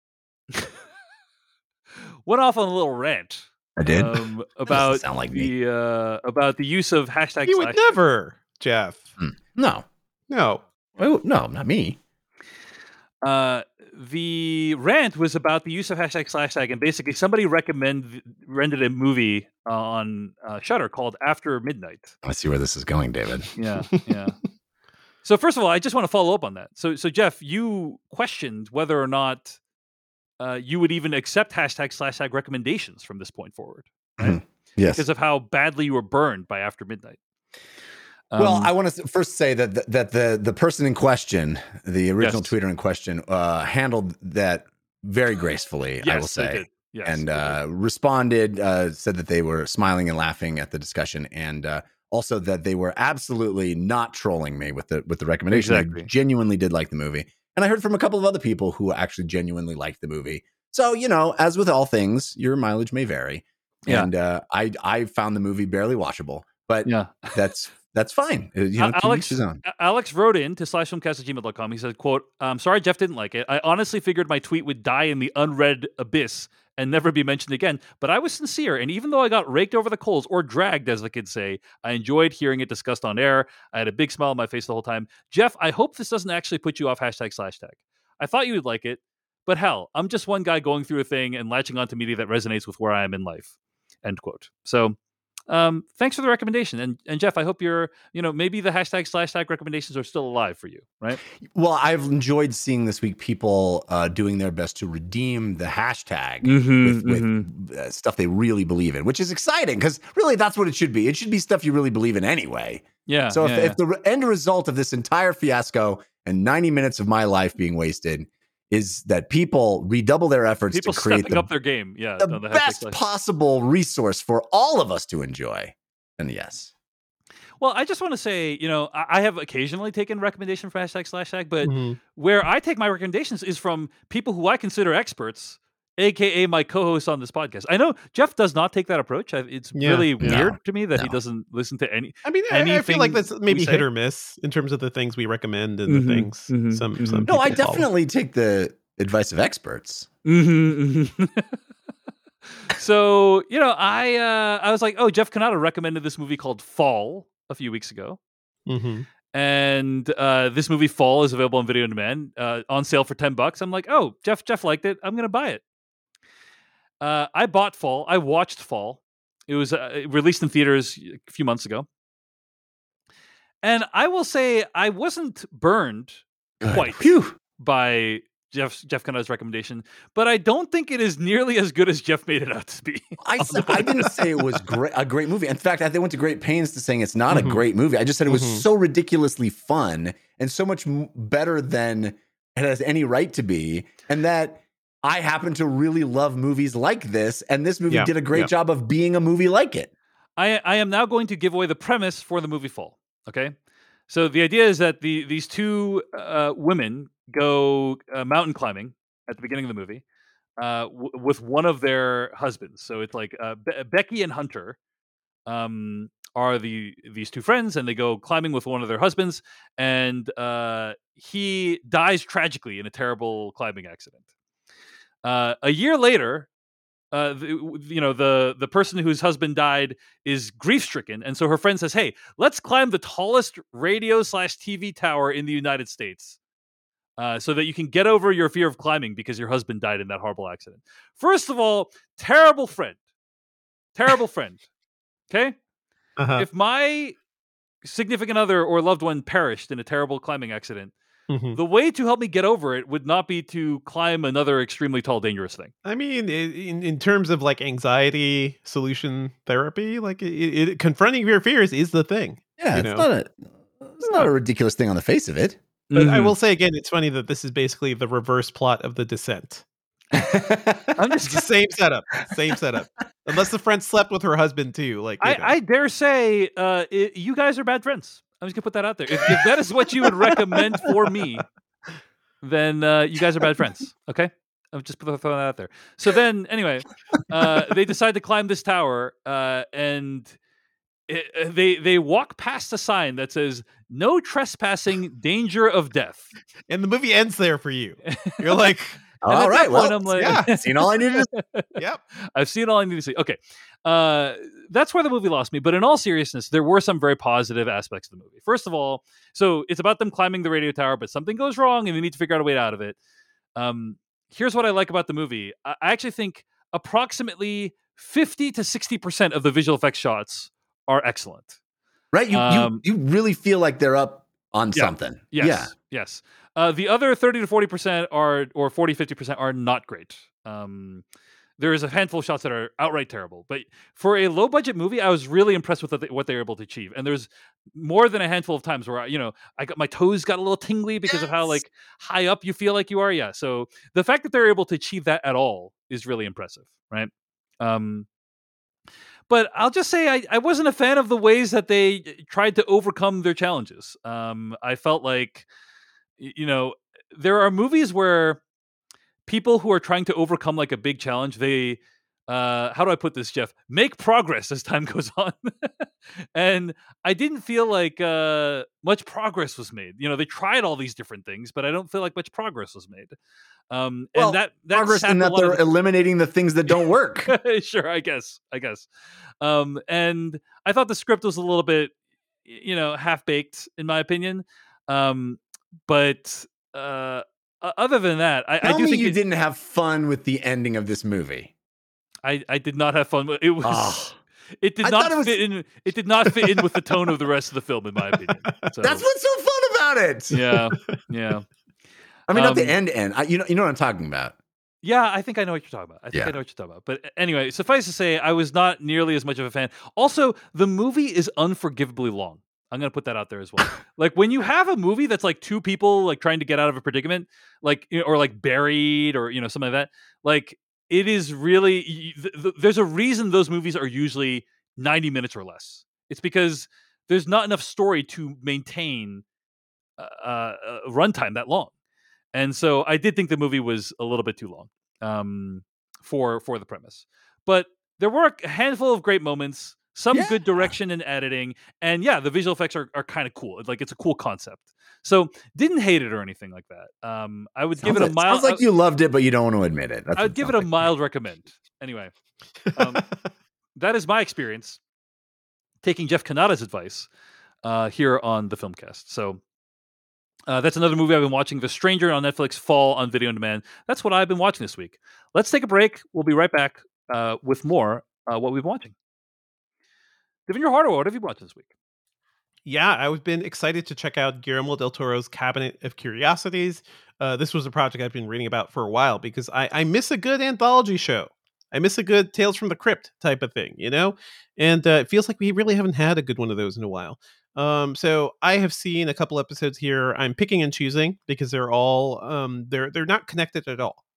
went off on a little rant. I did. Um, about sound like me. the uh, about the use of hashtag. You would slash- never, Jeff. No. No. Oh, no, not me. Uh, the rant was about the use of hashtag slash tag, and basically somebody recommend rented a movie on uh, Shudder called After Midnight. I see where this is going, David. Yeah, yeah. So first of all, I just want to follow up on that. So, so Jeff, you questioned whether or not uh, you would even accept hashtag slash tag recommendations from this point forward, right? Yes. Because of how badly you were burned by After Midnight. Well, Um, I want to first say that the, that the the person in question, the original Yes. tweeter in question, uh, handled that very gracefully. yes, I will they say, did. Yes, and they uh, did. responded, uh, said that they were smiling and laughing at the discussion, and uh, also that they were absolutely not trolling me with the with the recommendation. Exactly. They genuinely did like the movie, and I heard from a couple of other people who actually genuinely liked the movie. So, you know, as with all things, your mileage may vary, Yeah. and uh, I I found the movie barely watchable, but yeah. that's. That's fine. Uh, You know, Uh, to Alex, each his own. A- Alex wrote in to slash filmcast at gmail dot com. He said, quote, I'm sorry Jeff didn't like it. I honestly figured my tweet would die in the unread abyss and never be mentioned again. But I was sincere, and even though I got raked over the coals, or dragged, as the kids say, I enjoyed hearing it discussed on air. I had a big smile on my face the whole time. Jeff, I hope this doesn't actually put you off hashtag slash tag. I thought you would like it, but hell, I'm just one guy going through a thing and latching onto media that resonates with where I am in life. End quote. So um, thanks for the recommendation. And and Jeff, I hope you're, you know, maybe the hashtag slash tag recommendations are still alive for you, right? Well, I've enjoyed seeing this week people uh, doing their best to redeem the hashtag Mm-hmm, with, with uh, stuff they really believe in, which is exciting because really that's what it should be. It should be stuff you really believe in anyway. Yeah. So if, yeah, if the re- end result of this entire fiasco and ninety minutes of my life being wasted is that people redouble their efforts people to create stepping the, up their game, yeah, the on the hashtag best slash- possible resource for all of us to enjoy. And yes. Well, I just want to say, you know, I, I have occasionally taken recommendation from hashtag slash tag, but Mhm. where I take my recommendations is from people who I consider experts, aka my co-hosts on this podcast. I know Jeff does not take that approach. I, it's Yeah, really yeah. weird to me that he No. doesn't listen to any. I mean, I, I feel like Anything that's we maybe say? hit or miss in terms of the things we recommend and Mhm, the things mhm, some mhm. some No, I people follow. definitely take the advice of experts. Mm-hmm, so you know, I uh, I was like, oh, Jeff Kanata recommended this movie called Fall a few weeks ago, Mhm. and uh, this movie Fall is available on video on demand, uh, on sale for ten bucks. I'm like, oh, Jeff Jeff liked it. I'm gonna buy it. Uh, I bought Fall. I watched Fall. It was uh, released in theaters a few months ago, and I will say I wasn't burned Good. quite Phew. by Jeff Jeff Kanata's recommendation, but I don't think it is nearly as good as Jeff made it out to be. I, said, I didn't say it was great, a great movie. In fact, I they went to great pains to saying it's not Mhm. a great movie. I just said it was Mhm. so ridiculously fun and so much m- better than it has any right to be, and that I happen to really love movies like this, and this movie Yeah, did a great yeah. job of being a movie like it. I, I am now going to give away the premise for the movie Fall. Okay, so the idea is that the these two uh, women go uh, mountain climbing at the beginning of the movie uh, w- with one of their husbands. So it's like uh, Be- Becky and Hunter um, are the these two friends, and they go climbing with one of their husbands, and uh, he dies tragically in a terrible climbing accident. Uh, a year later, uh, the, you know, the the person whose husband died is grief stricken, and so her friend says, "Hey, let's climb the tallest radio slash T V tower in the United States, uh, so that you can get over your fear of climbing because your husband died in that horrible accident." First of all, terrible friend, terrible friend. Okay, Uh-huh. if my significant other or loved one perished in a terrible climbing accident, Mhm. the way to help me get over it would not be to climb another extremely tall, dangerous thing. I mean, i- in in terms of like anxiety solution therapy, like it, it, confronting your fears is the thing. Yeah, you it's know? not a it's not a ridiculous thing on the face of it. But I Mhm. will say again, it's funny that this is basically the reverse plot of The Descent. I'm It's just the same setup, same setup. Unless the friend slept with her husband too, like you I, know. I dare say, uh, i you guys are bad friends. I'm just gonna put that out there. If, if that is what you would recommend for me, then uh, you guys are bad friends. Okay, I'm just put- throwing that out there. So then, anyway, uh, they decide to climb this tower, uh, and it, uh, they they walk past a sign that says "No trespassing, danger of death." And the movie ends there for you. You're like, And at All that right, point, well, I'm like, yeah. seen all I needed to yep. I've seen all I need to see. Okay. Uh, that's where the movie lost me. But in all seriousness, there were some very positive aspects of the movie. First of all, so it's about them climbing the radio tower, but something goes wrong and they need to figure out a way out of it. Um, here's what I like about the movie. I I actually think approximately fifty to sixty percent of the visual effects shots are excellent. right. You Um, you you really feel like they're up on Yeah. something. Yes. Yeah. Yes. Uh, the other thirty to forty percent are, or forty, fifty percent are not great. Um, there is a handful of shots that are outright terrible. But for a low budget movie, I was really impressed with what they, what they were able to achieve. And there's more than a handful of times where, I, you know, I got my toes got a little tingly because of how Yes. like high up you feel like you are. Yeah. So the fact that they're able to achieve that at all is really impressive. Right. Um, but I'll just say I, I wasn't a fan of the ways that they tried to overcome their challenges. Um, I felt like, y- you know, there are movies where people who are trying to overcome like a big challenge, they, uh, how do I put this, Jeff? Make progress as time goes on. And I didn't feel like uh, much progress was made. You know, they tried all these different things, but I don't feel like much progress was made. Um, Well, and that, that Progress sapped in a that lot of they're the- eliminating the things that don't work. sure, I guess, I guess. Um, and I thought the script was a little bit, y- you know, half baked in my opinion. Um, but uh, o- other than that, I, I Tell do me think you it- didn't have fun with the ending of this movie. I, I did not have fun. with It was. Oh. It did I not thought it was- fit in. It did not fit in with the tone of the rest of the film, in my opinion. So, That's what's so fun about it. yeah, yeah, I mean, not Um, the end end. I, you know, you know what I'm talking about. yeah. I think I know what you're talking about. I think Yeah. I know what you're talking about. But anyway, suffice to say, I was not nearly as much of a fan. Also, the movie is unforgivably long. I'm gonna put that out there as well. Like when you have a movie that's like two people like trying to get out of a predicament, like you know, or like buried, or you know something like that. Like it is really. y- th- th- there's a reason those movies are usually ninety minutes or less. It's because there's not enough story to maintain uh, uh, a runtime that long. And so I did think the movie was a little bit too long um, for for the premise. But there were a handful of great moments, some Yeah. good direction and editing, and yeah, the visual effects are, are kind of cool. Like it's a cool concept. So didn't hate it or anything like that. Um, I would give Sounds it a like, mild. sounds like you loved it, but you don't want to admit it. That's I what would give it sounds a like. mild recommend. Anyway, um, that is my experience taking Jeff Kanata's advice uh, here on the Filmcast. So uh, that's another movie I've been watching. The Stranger on Netflix, Fall on video on demand. That's what I've been watching this week. Let's take a break. We'll be right back uh, with more uh, what we've been watching. Devin Hardaway, what have you watched this week? Yeah, I've been excited to check out Guillermo del Toro's Cabinet of Curiosities. Uh, this was a project I've been reading about for a while because I, I miss a good anthology show. I miss a good Tales from the Crypt type of thing, you know? And uh, it feels like we really haven't had a good one of those in a while. Um, so I have seen a couple episodes here. I'm picking and choosing because they're all um, they're they're not connected at all.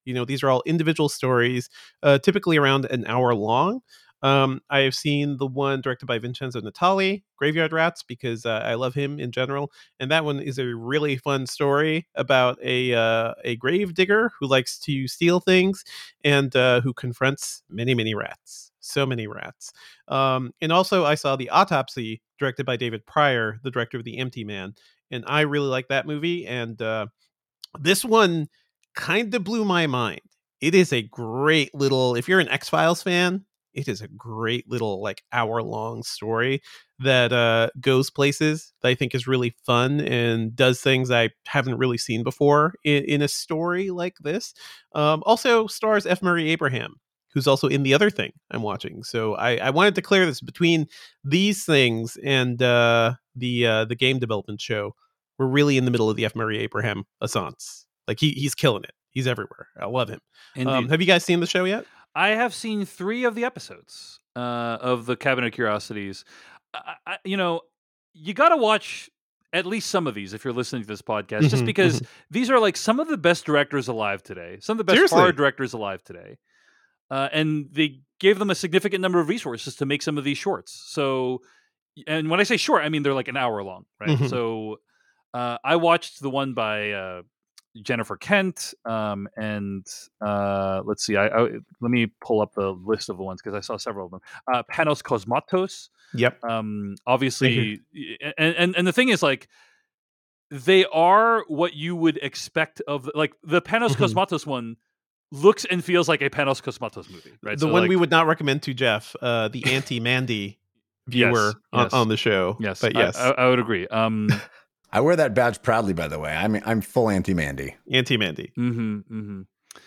You know, these are all individual stories, uh, typically around an hour long. Um, I have seen the one directed by Vincenzo Natali, Graveyard Rats, because uh, I love him in general, and that one is a really fun story about a uh, a grave digger who likes to steal things and uh, who confronts many many rats, so many rats. Um, and also, I saw The Autopsy, directed by David Pryor, the director of The Empty Man, and I really like that movie. And uh, this one kind of blew my mind. It is a great little. If you're an X-Files fan, it is a great little like hour long story that uh, goes places that I think is really fun and does things I haven't really seen before in, in a story like this. Um, also stars F. Murray Abraham, who's also in the other thing I'm watching. So I, I wanted to clear this between these things and uh, the uh, the game development show. We're really in the middle of the F. Murray Abraham assance. Like he he's killing it. He's everywhere. I love him. Um, have you guys seen the show yet? I have seen three of the episodes uh, of the Cabinet of Curiosities. I, I, you know, you got to watch at least some of these if you're listening to this podcast, Mm-hmm, just because mm-hmm. these are like some of the best directors alive today, some of the best Seriously? horror directors alive today. Uh, and they gave them a significant number of resources to make some of these shorts. So, and when I say short, I mean they're like an hour long, right? Mm-hmm. So uh, I watched the one by... Uh, Jennifer Kent, um, and uh, let's see. I, I let me pull up the list of the ones because I saw several of them. Uh, Panos Cosmatos. Yep. Um, obviously, and, and and the thing is, like, they are what you would expect of like the Panos mm-hmm. Cosmatos one. Looks and feels like a Panos Cosmatos movie, right? The so, one like, we would not recommend to Jeff, uh, the anti-Mandy viewer yes, on, yes. on the show. Yes, but yes, I, I, I would agree. Um, I wear that badge proudly, by the way. I mean, I'm full anti-Mandy. Anti-Mandy. Mm-hmm, mm-hmm.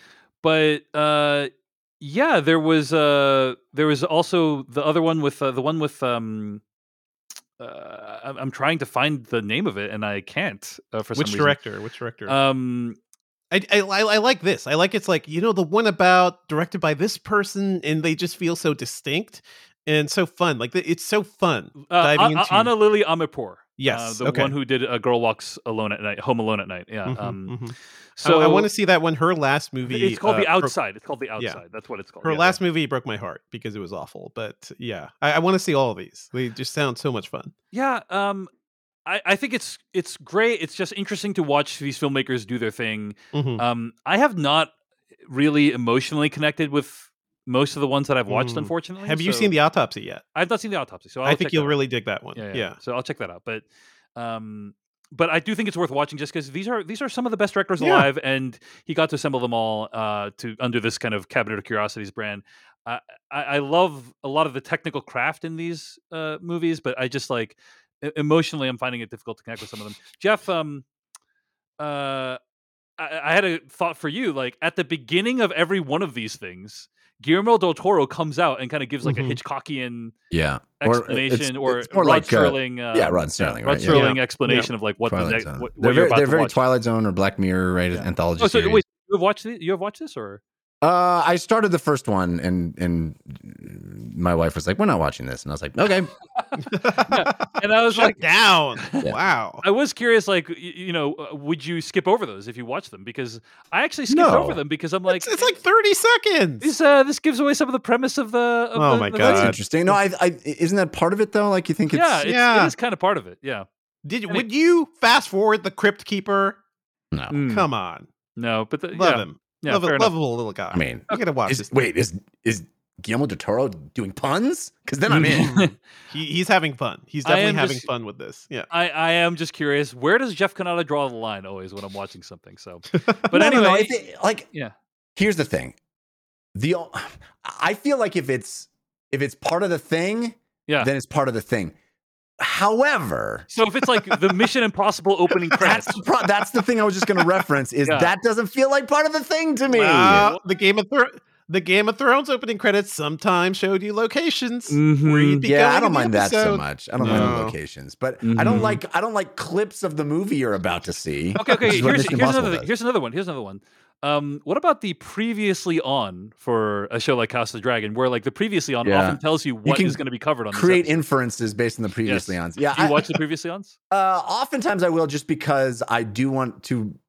But uh, yeah, there was uh, there was also the other one with uh, the one with um, uh, I'm, I'm trying to find the name of it and I can't uh, for Which some director? reason. Which director? Um, I, I I like this. I like it's like, you know, the one about directed by this person, and they just feel so distinct and so fun. Like it's so fun uh, diving uh, into Anna Lily Amirpour. Yes, uh, the okay. one who did A Girl Walks Alone at Night, Home Alone at Night. Yeah. Mm-hmm, um, mm-hmm. So I, I want to see that one. Her last movie. It's called uh, The Outside. It's called The Outside. Yeah. That's what it's called. Her yeah, last yeah. movie broke my heart because it was awful. But yeah, I, I want to see all of these. They just sound so much fun. Yeah. Um, I, I think it's it's great. It's just interesting to watch these filmmakers do their thing. Mm-hmm. Um, I have not really emotionally connected with most of the ones that I've watched, Mm. unfortunately. Have you so- seen The Autopsy yet? I've not seen The Autopsy, so I'll I think check you'll that out. really dig that one. Yeah, Yeah. yeah, So I'll check that out. But, um, but I do think it's worth watching just because these are these are some of the best directors Yeah. alive, and he got to assemble them all uh, to under this kind of Cabinet of Curiosities brand. Uh, I, I love a lot of the technical craft in these uh, movies, but I just like e- emotionally, I'm finding it difficult to connect with some of them. Jeff, um, uh, I, I had a thought for you. Like at the beginning of every one of these things, Guillermo del Toro comes out and kind of gives like Mhm. a Hitchcockian Yeah. explanation, or, it's more Rod like, uh, Serling. Uh, yeah, Rod Serling, Rod right? Yeah. Serling Yeah. explanation of like what the Twilight next Zone. what, what they're you're very, about they're to very watch. Twilight Zone or Black Mirror, right? Yeah. Anthology Oh, so series. wait, you have watched it? You have watched this, or Uh, I started the first one, and and my wife was like, "We're not watching this," and I was like, "Okay." and I was Shut like, down. Yeah. Wow. I was curious, like y- you know, uh, would you skip over those if you watch them? Because I actually skipped No. over them because I'm like, It's, it's like thirty seconds. this uh, this gives away some of the premise of the. Of Oh the, my the God. That's thing. interesting. No, I, I isn't that part of it though? Like you think it's Yeah, it's, Yeah. it is kind of part of it. Yeah. Did Any- would you fast forward the Crypt Keeper? no. Mm. Come on, No, but the, love yeah. him. Yeah, Love, fair a, enough. lovable little guy. I mean, you gotta watch is, this. wait, is is Guillermo del Toro doing puns? Because then I'm in. He, he's having fun. He's I definitely am having just- fun with this. Yeah. I, I am just curious, where does Jeff Canada draw the line always when I'm watching something? So, but No, no, anyway, no, I thi- like yeah. here's the thing. The I feel like if it's if it's part of the thing, Yeah. then it's part of the thing. However, So if it's like the Mission Impossible opening credits, that's the pro- that's the thing I was just going to reference. Is Yeah. that doesn't feel like part of the thing to me? Wow, the Game of Thrones. The Game of Thrones opening credits sometimes showed you locations Mhm. where you'd be Yeah, going I don't in the mind that so episode. much. I don't mind the No. locations, but I don't Mhm. like I don't like clips of the movie you're about to see. okay, okay. which is what Here's, Mission here's Impossible another. does. Here's another one. Here's another one. Um, what about the previously on for a show like House of the Dragon, where like the previously on Yeah. often tells you what can is going to be covered on Create this episode. inferences based on the previously Yes. ons. Yeah, Do you I- watch the previously ons? Uh, oftentimes I will just because I do want to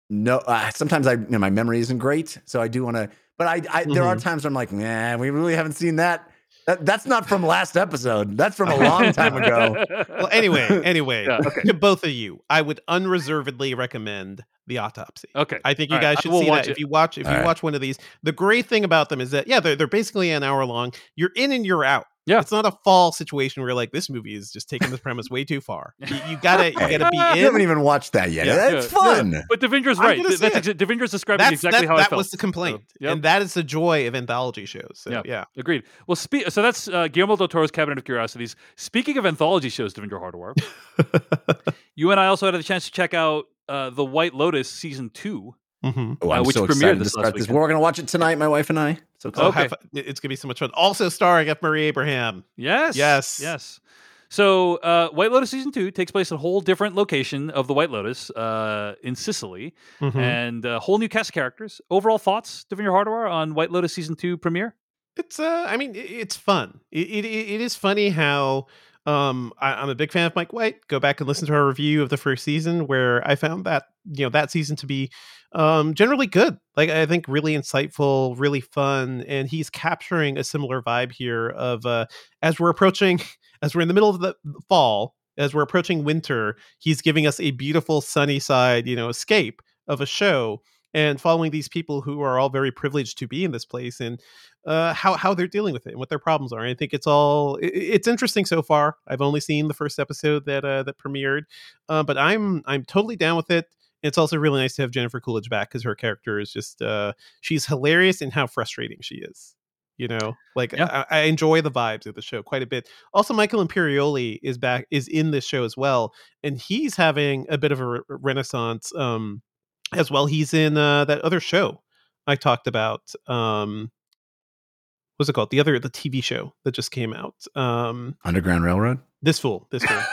no. Uh, sometimes I, you know, my memory isn't great, so I do want to. But I, I mm-hmm. there are times where I'm like, nah, we really haven't seen that. that. That's not from last episode. That's from a long time ago. Well, anyway, anyway, yeah, okay. To both of you, I would unreservedly recommend The Autopsy. Okay, I think you All guys right. should see that. It. If you watch, if All you right. watch one of these, the great thing about them is that yeah, they're they're basically an hour long. You're in and you're out. Yeah, it's not a fall situation where like this movie is just taking this premise way too far. You, you gotta, you gotta be in. You haven't even watched that yet. Yeah. That's yeah. fun. Yeah. But Devindra's right. That's exa- Devindra's describing That's, exactly that, how that I felt. That was the complaint, so, yep. and that is the joy of anthology shows. So, yeah. yeah, agreed. Well, spe- so that's uh, Guillermo del Toro's Cabinet of Curiosities. Speaking of anthology shows, Devindra Hardawar, you and I also had the chance to check out uh, The White Lotus season two. Mm-hmm. Oh, I'm uh, which so premiered this last this. We're going to watch it tonight, my wife and I. So oh, okay. It's going to be so much fun. Also starring F. Murray Abraham. Yes. Yes. Yes. So uh, White Lotus season two takes place at a whole different location of the White Lotus uh, in Sicily, mm-hmm. and a whole new cast of characters. Overall thoughts, Devindra Hardawar, on White Lotus season two premiere? It's, uh, I mean, it's fun. It, it, it is funny how... Um, I, I'm a big fan of Mike White. Go back and listen to our review of the first season, where I found that you know that season to be um, generally good. Like I think really insightful, really fun, and he's capturing a similar vibe here of uh, as we're approaching, as we're in the middle of the fall, as we're approaching winter. He's giving us a beautiful sunny side, you know, escape of a show. And following these people who are all very privileged to be in this place, and uh, how how they're dealing with it and what their problems are. And I think it's all it, it's interesting so far. I've only seen the first episode that uh, that premiered, uh, but I'm I'm totally down with it. It's also really nice to have Jennifer Coolidge back because her character is just uh, she's hilarious in how frustrating she is. You know, like yeah. I, I enjoy the vibes of the show quite a bit. Also, Michael Imperioli is back is in this show as well, and he's having a bit of a re- renaissance. Um, As well, he's in uh, that other show I talked about. Um, what's it called? The other, the T V show that just came out. Um, Underground Railroad. This Fool. This Fool.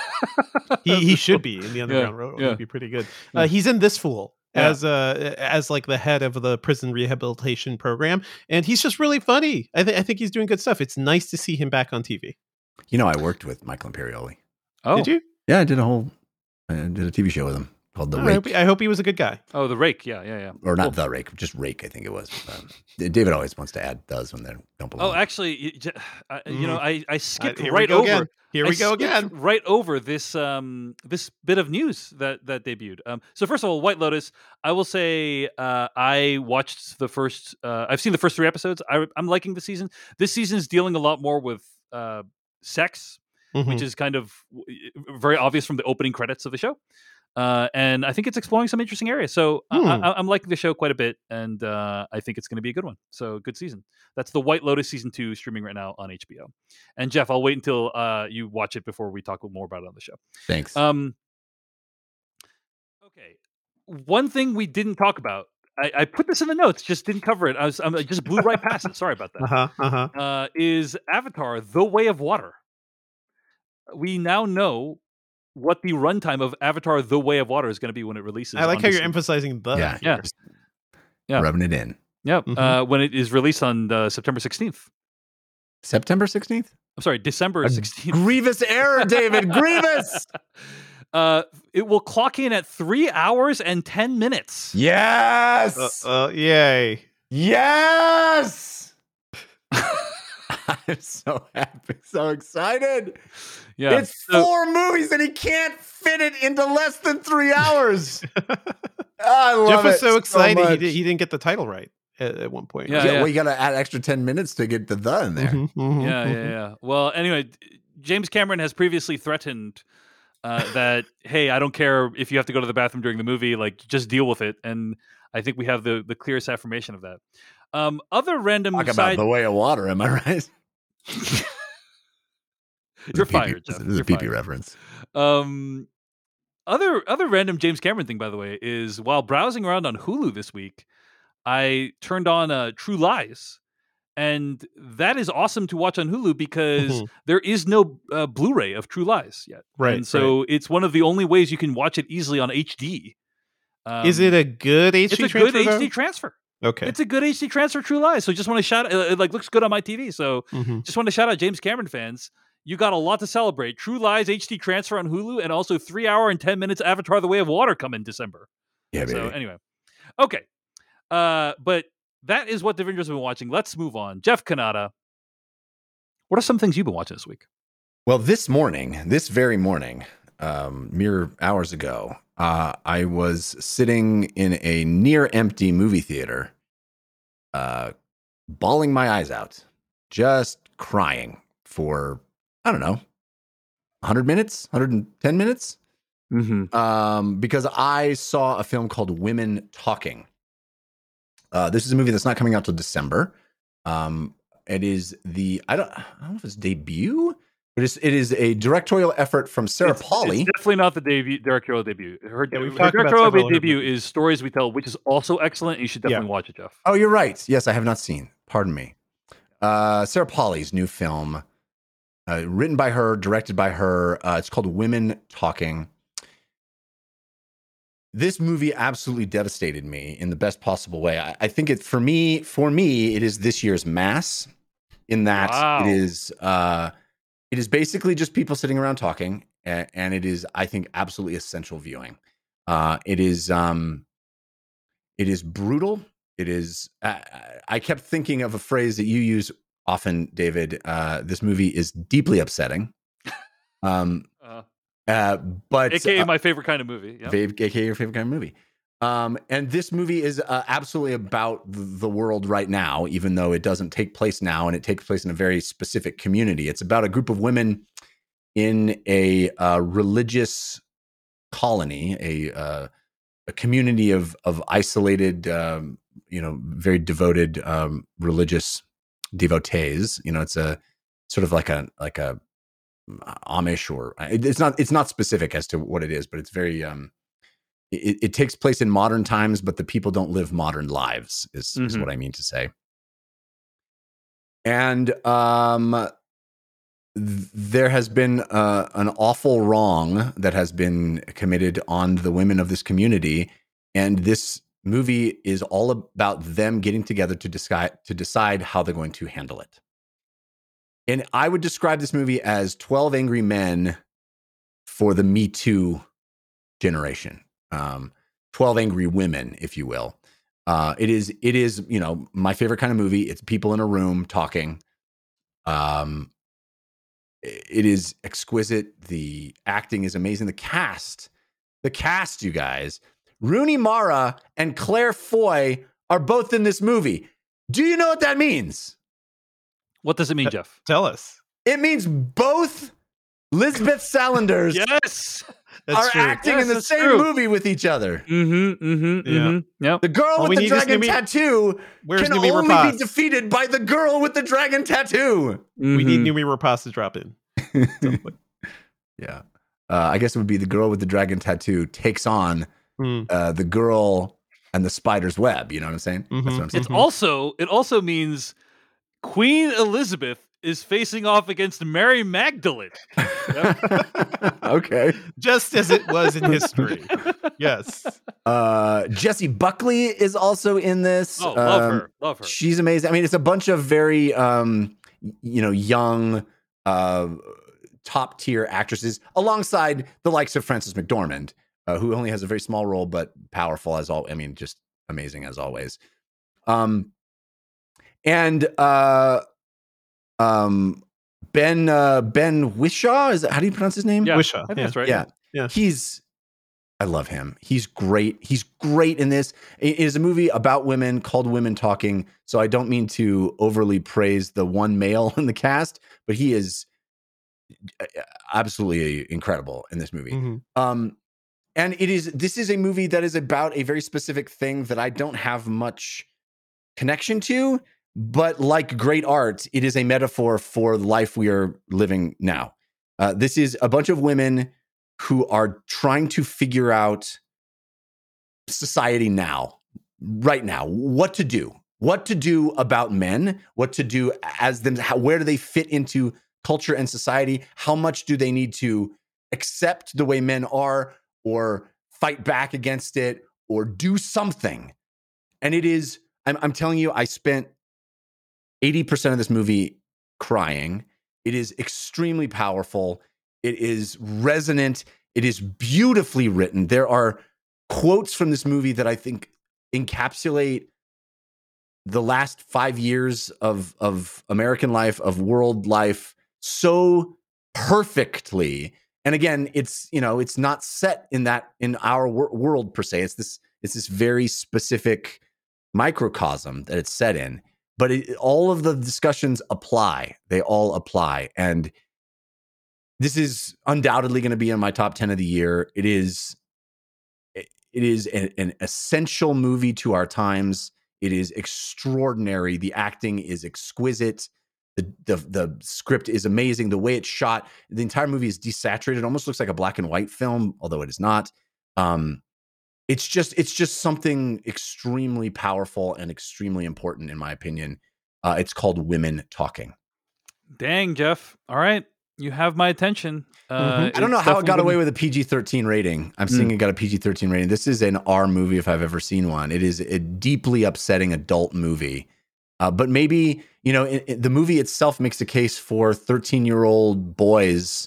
he he should be in the Underground yeah, Railroad. Yeah. He'd be pretty good. Uh, yeah. He's in This Fool yeah. as uh as like the head of the prison rehabilitation program, and he's just really funny. I think I think he's doing good stuff. It's nice to see him back on T V. You know, I worked with Michael Imperioli. Oh, did you? Yeah, I did a whole, I did a T V show with him. Called The oh, Rake. I hope, he, I hope he was a good guy. Oh, The Rake. Yeah, yeah, yeah. Or not cool. The Rake, just Rake, I think it was. Um, David always wants to add does when they don't belong. Oh, actually, you, uh, you mm. know, I, I skipped uh, right over. Again. Here we I go again. Right over this um, this bit of news that that debuted. Um, so first of all, White Lotus. I will say uh, I watched the first. Uh, I've seen the first three episodes. I, I'm liking the season. This season is dealing a lot more with uh, sex, mm-hmm. which is kind of very obvious from the opening credits of the show. Uh, and I think it's exploring some interesting areas. So hmm. I, I, I'm liking the show quite a bit, and uh, I think it's going to be a good one. So good season. That's The White Lotus season two streaming right now on H B O. And Jeff, I'll wait until uh, you watch it before we talk more about it on the show. Thanks. Um, okay. One thing we didn't talk about. I, I put this in the notes, just didn't cover it. I was I just blew right past it. Sorry about that. Uh-huh, uh-huh. Uh, is Avatar: The Way of Water? We now know what the runtime of Avatar: The Way of Water is going to be when it releases. I like how you're season. emphasizing the. Yeah, yeah, yeah. Rubbing it in. Yep. Mm-hmm. Uh, when it is released on uh, September sixteenth. September sixteenth? I'm sorry, December sixteenth. Grievous error, David. Grievous. Uh, it will clock in at three hours and ten minutes. Yes. Uh, uh, yay. Yes. I'm so happy, so excited. Yeah, it's four so, movies and he can't fit it into less than three hours. I love Jeff was it so excited so he, did, he didn't get the title right at, at one point. Yeah, yeah, yeah. Well, you got to add extra ten minutes to get the the in there. Mm-hmm, mm-hmm, yeah, mm-hmm. yeah, yeah. Well, anyway, James Cameron has previously threatened uh, that, hey, I don't care if you have to go to the bathroom during the movie, like just deal with it. And I think we have the the clearest affirmation of that. Um, other random Talk side... about The Way of Water, am I right? You're fired, Jeff. This is a P P P reference. Um, other other random James Cameron thing, by the way, is while browsing around on Hulu this week, I turned on uh, True Lies, and that is awesome to watch on Hulu because mm-hmm. there is no uh, Blu-ray of True Lies yet. Right. And so right. it's one of the only ways you can watch it easily on H D. Um, is it a good H D it's a transfer? Good though? H D transfer. Okay. It's a good H D transfer, True Lies. So just want to shout out, it like looks good on my T V. So mm-hmm. just want to shout out James Cameron fans. You got a lot to celebrate. True Lies H D transfer on Hulu, and also three hour and ten minutes Avatar: The Way of Water come in December. Yeah, baby. So anyway, Okay. Uh, but that is what Devindras have been watching. Let's move on. Jeff Kanata, what are some things you've been watching this week? Well, this morning, this very morning, um, mere hours ago, uh, I was sitting in a near empty movie theater, uh, bawling my eyes out, just crying for, I don't know, one hundred minutes, one hundred ten minutes. Mm-hmm. Um, because I saw a film called Women Talking. Uh, this is a movie that's not coming out till December. Um, it is the, I don't, I don't know if it's debut, but it's, it is a directorial effort from Sarah It's, Polley. it's definitely not the debut, directorial debut. Her, Yeah, we've her talked about directorial several other debut movies. is Stories We Tell, which is also excellent. You should definitely watch it, Jeff. Oh, you're right. Yes, I have not seen. Pardon me. Uh, Sarah Polley's new film, uh, written by her, directed by her. Uh, it's called Women Talking. This movie absolutely devastated me in the best possible way. I, I think it for me, for me, it is this year's Mass. In that Wow. it is, uh, it is basically just people sitting around talking, and, and it is, I think, absolutely essential viewing. Uh, it is, um, it is brutal. It is. Uh, I kept thinking of a phrase that you use often, David. Uh, this movie is deeply upsetting. Um, Uh, uh, but A K A uh, my favorite kind of movie. Yep. A K A your favorite kind of movie. Um, and this movie is uh, absolutely about the world right now, even though it doesn't take place now, and it takes place in a very specific community. It's about a group of women in a uh, religious colony, a uh, a community of of isolated, um, you know, very devoted um, religious devotees. You know, it's a sort of like a like a Amish, or it's not it's not specific as to what it is, but it's very. Um, It, it takes place in modern times, but the people don't live modern lives, is, mm-hmm. is what I mean to say. And um, th- there has been uh, an awful wrong that has been committed on the women of this community. And this movie is all about them getting together to decide, to decide how they're going to handle it. And I would describe this movie as twelve Angry Men for the Me Too generation. Um, twelve Angry Women, if you will. Uh, it is, it is, you know, my favorite kind of movie. It's people in a room talking. Um, it is exquisite. The acting is amazing. The cast, the cast, you guys, Rooney Mara and Claire Foy are both in this movie. Do you know what that means? What does it mean, Jeff? Tell us. It means both Lisbeth Salanders yes. That's are true. acting Yes, in the that's same true. movie with each other. Mm-hmm, mm-hmm, Yeah. mm-hmm. Yep. The girl Well, we with the need this dragon Numi- tattoo Where's can Numi only Rapace? be defeated by the girl with the dragon tattoo. We need Mhm. Numi Rapace to drop in. Yeah. Uh, I guess it would be the girl with the dragon tattoo takes on Hmm. uh, the girl and the spider's web. You know what I'm saying? Mhm. That's what I'm saying. It's Mhm. also it also means Queen Elizabeth is facing off against Mary Magdalene. Okay. Just as it was in history. Yes. Uh, Jessie Buckley is also in this. Oh, love Um, her, love her. She's amazing. I mean, it's a bunch of very, um, you know, young, uh, top tier actresses alongside the likes of Frances McDormand, uh, who only has a very small role, but powerful as all, I mean, just amazing as always. Um, and, uh, um, Ben, uh, Ben Whishaw, is that, how do you pronounce his name? Yeah, Wisha, I think yeah. that's right. Yeah. Yeah. He's, I love him. He's great. He's great in this. It is a movie about women called Women Talking. So I don't mean to overly praise the one male in the cast, but he is absolutely incredible in this movie. Mhm. Um, and it is, this is a movie that is about a very specific thing that I don't have much connection to, but like great art, it is a metaphor for the life we are living now. Uh, this is a bunch of women who are trying to figure out society now, right now, what to do, what to do about men, what to do as them, how, where do they fit into culture and society? How much do they need to accept the way men are, or fight back against it, or do something? And it is, I'm, I'm telling you, I spent eighty percent of this movie crying. It is extremely powerful. It is resonant. It is beautifully written. There are quotes from this movie that I think encapsulate the last five years of of American life, of world life, so perfectly. And again, it's, you know, it's not set in that in our wor- world per se. It's this it's this very specific microcosm that it's set in. But it, all of the discussions apply. They all apply. And this is undoubtedly going to be in my top ten of the year. It is it is an, an essential movie to our times. It is extraordinary. The acting is exquisite. The, the the script is amazing. The way it's shot, the entire movie is desaturated. It almost looks like a black and white film, although it is not. Um, it's just it's just something extremely powerful and extremely important, in my opinion. Uh, it's called Women Talking. Dang, Jeff. All right. You have my attention. Uh, mm-hmm. I don't know it's how it got definitely away with a P G thirteen rating. I'm seeing Mm. it got a P G thirteen rating. This is an R movie if I've ever seen one. It is a deeply upsetting adult movie. Uh, but maybe, you know, it, it- the movie itself makes a case for thirteen-year-old boys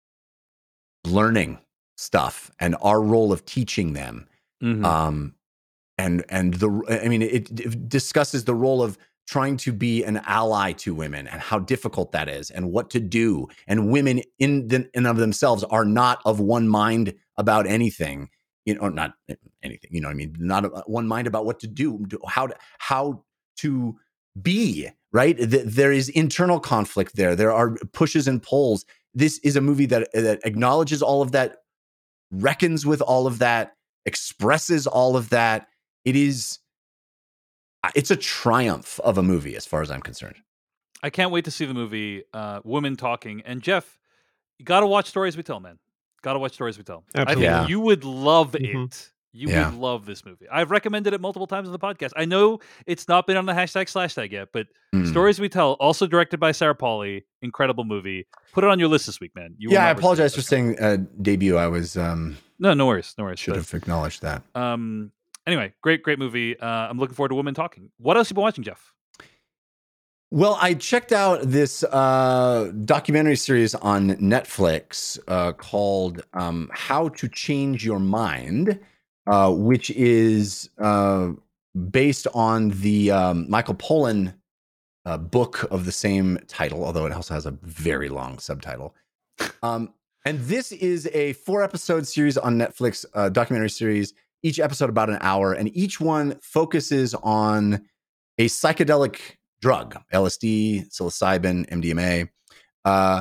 learning stuff and our role of teaching them. Mhm. Um, and and the I mean, it, it discusses the role of trying to be an ally to women and how difficult that is and what to do. And women in the, in of themselves are not of one mind about anything, you know, or not anything, you know what I mean? Not of one mind about what to do, how to, how to be, right? Th- There is internal conflict there. There are pushes and pulls. This is a movie that, that acknowledges all of that, reckons with all of that, expresses all of that. It is, it's a triumph of a movie as far as I'm concerned. I can't wait to see the movie uh, Women Talking. And Jeff, you got to watch Stories We Tell, man. Got to watch Stories We Tell. Absolutely. I think Yeah. you would love Mhm. it. You Yeah. would love this movie. I've recommended it multiple times on the podcast. I know it's not been on the hashtag slash tag yet, but Mm. Stories We Tell, also directed by Sarah Polley, incredible movie. Put it on your list this week, man. You will Yeah, I not regret apologize it. for saying uh, debut. I was um, No, no worries, no worries. should But, have acknowledged that. Um, anyway, great, great movie. Uh, I'm looking forward to Women Talking. What else you been watching, Jeff? Well, I checked out this uh, documentary series on Netflix uh, called um, "How to Change Your Mind," uh, which is uh, based on the um, Michael Pollan uh, book of the same title, although it also has a very long subtitle. Um, and this is a four-episode series on Netflix, uh, documentary series. Each episode about an hour, and each one focuses on a psychedelic drug, L S D, psilocybin, M D M A, uh,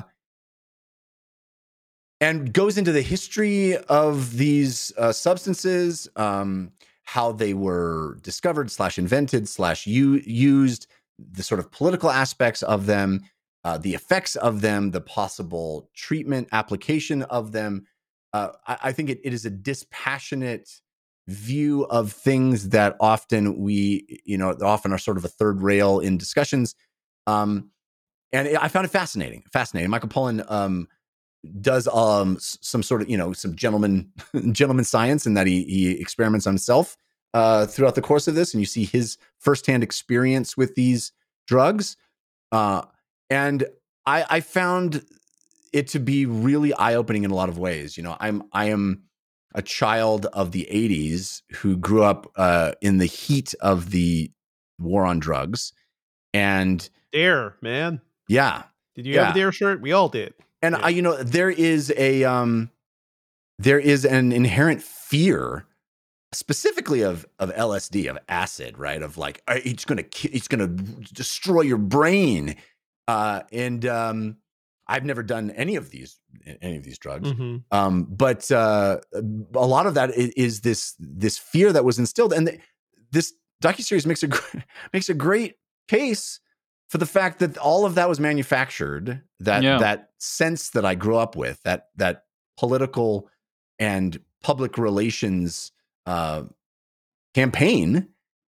and goes into the history of these uh, substances, um, how they were discovered slash invented slash u- used, the sort of political aspects of them, uh, the effects of them, the possible treatment application of them. Uh, I, I think it, it is a dispassionate view of things that often we, you know, often are sort of a third rail in discussions. Um, and it, I found it fascinating, fascinating. Michael Pollan um, does um, s- some sort of, you know, some gentleman, gentleman science in that he, he experiments on himself uh, throughout the course of this. And you see his firsthand experience with these drugs. Uh, and I, I found it to be really eye-opening in a lot of ways. You know, I'm, I am a child of the eighties who grew up uh, in the heat of the war on drugs. And Dare, man. yeah, Did you Yeah. have a Dare shirt? We all did. and Yeah. I, you know, there is a, um, there is an inherent fear, specifically of of L S D, of acid, right? Of like, uh, it's gonna, ki- it's gonna destroy your brain. Uh, and um, I've never done any of these, any of these drugs. Mhm. Um, but uh, a lot of that i- is this this fear that was instilled, and th- this docuseries makes a gr- makes a great case for the fact that all of that was manufactured. That Yeah. that sense that I grew up with, that that political and public relations uh, campaign,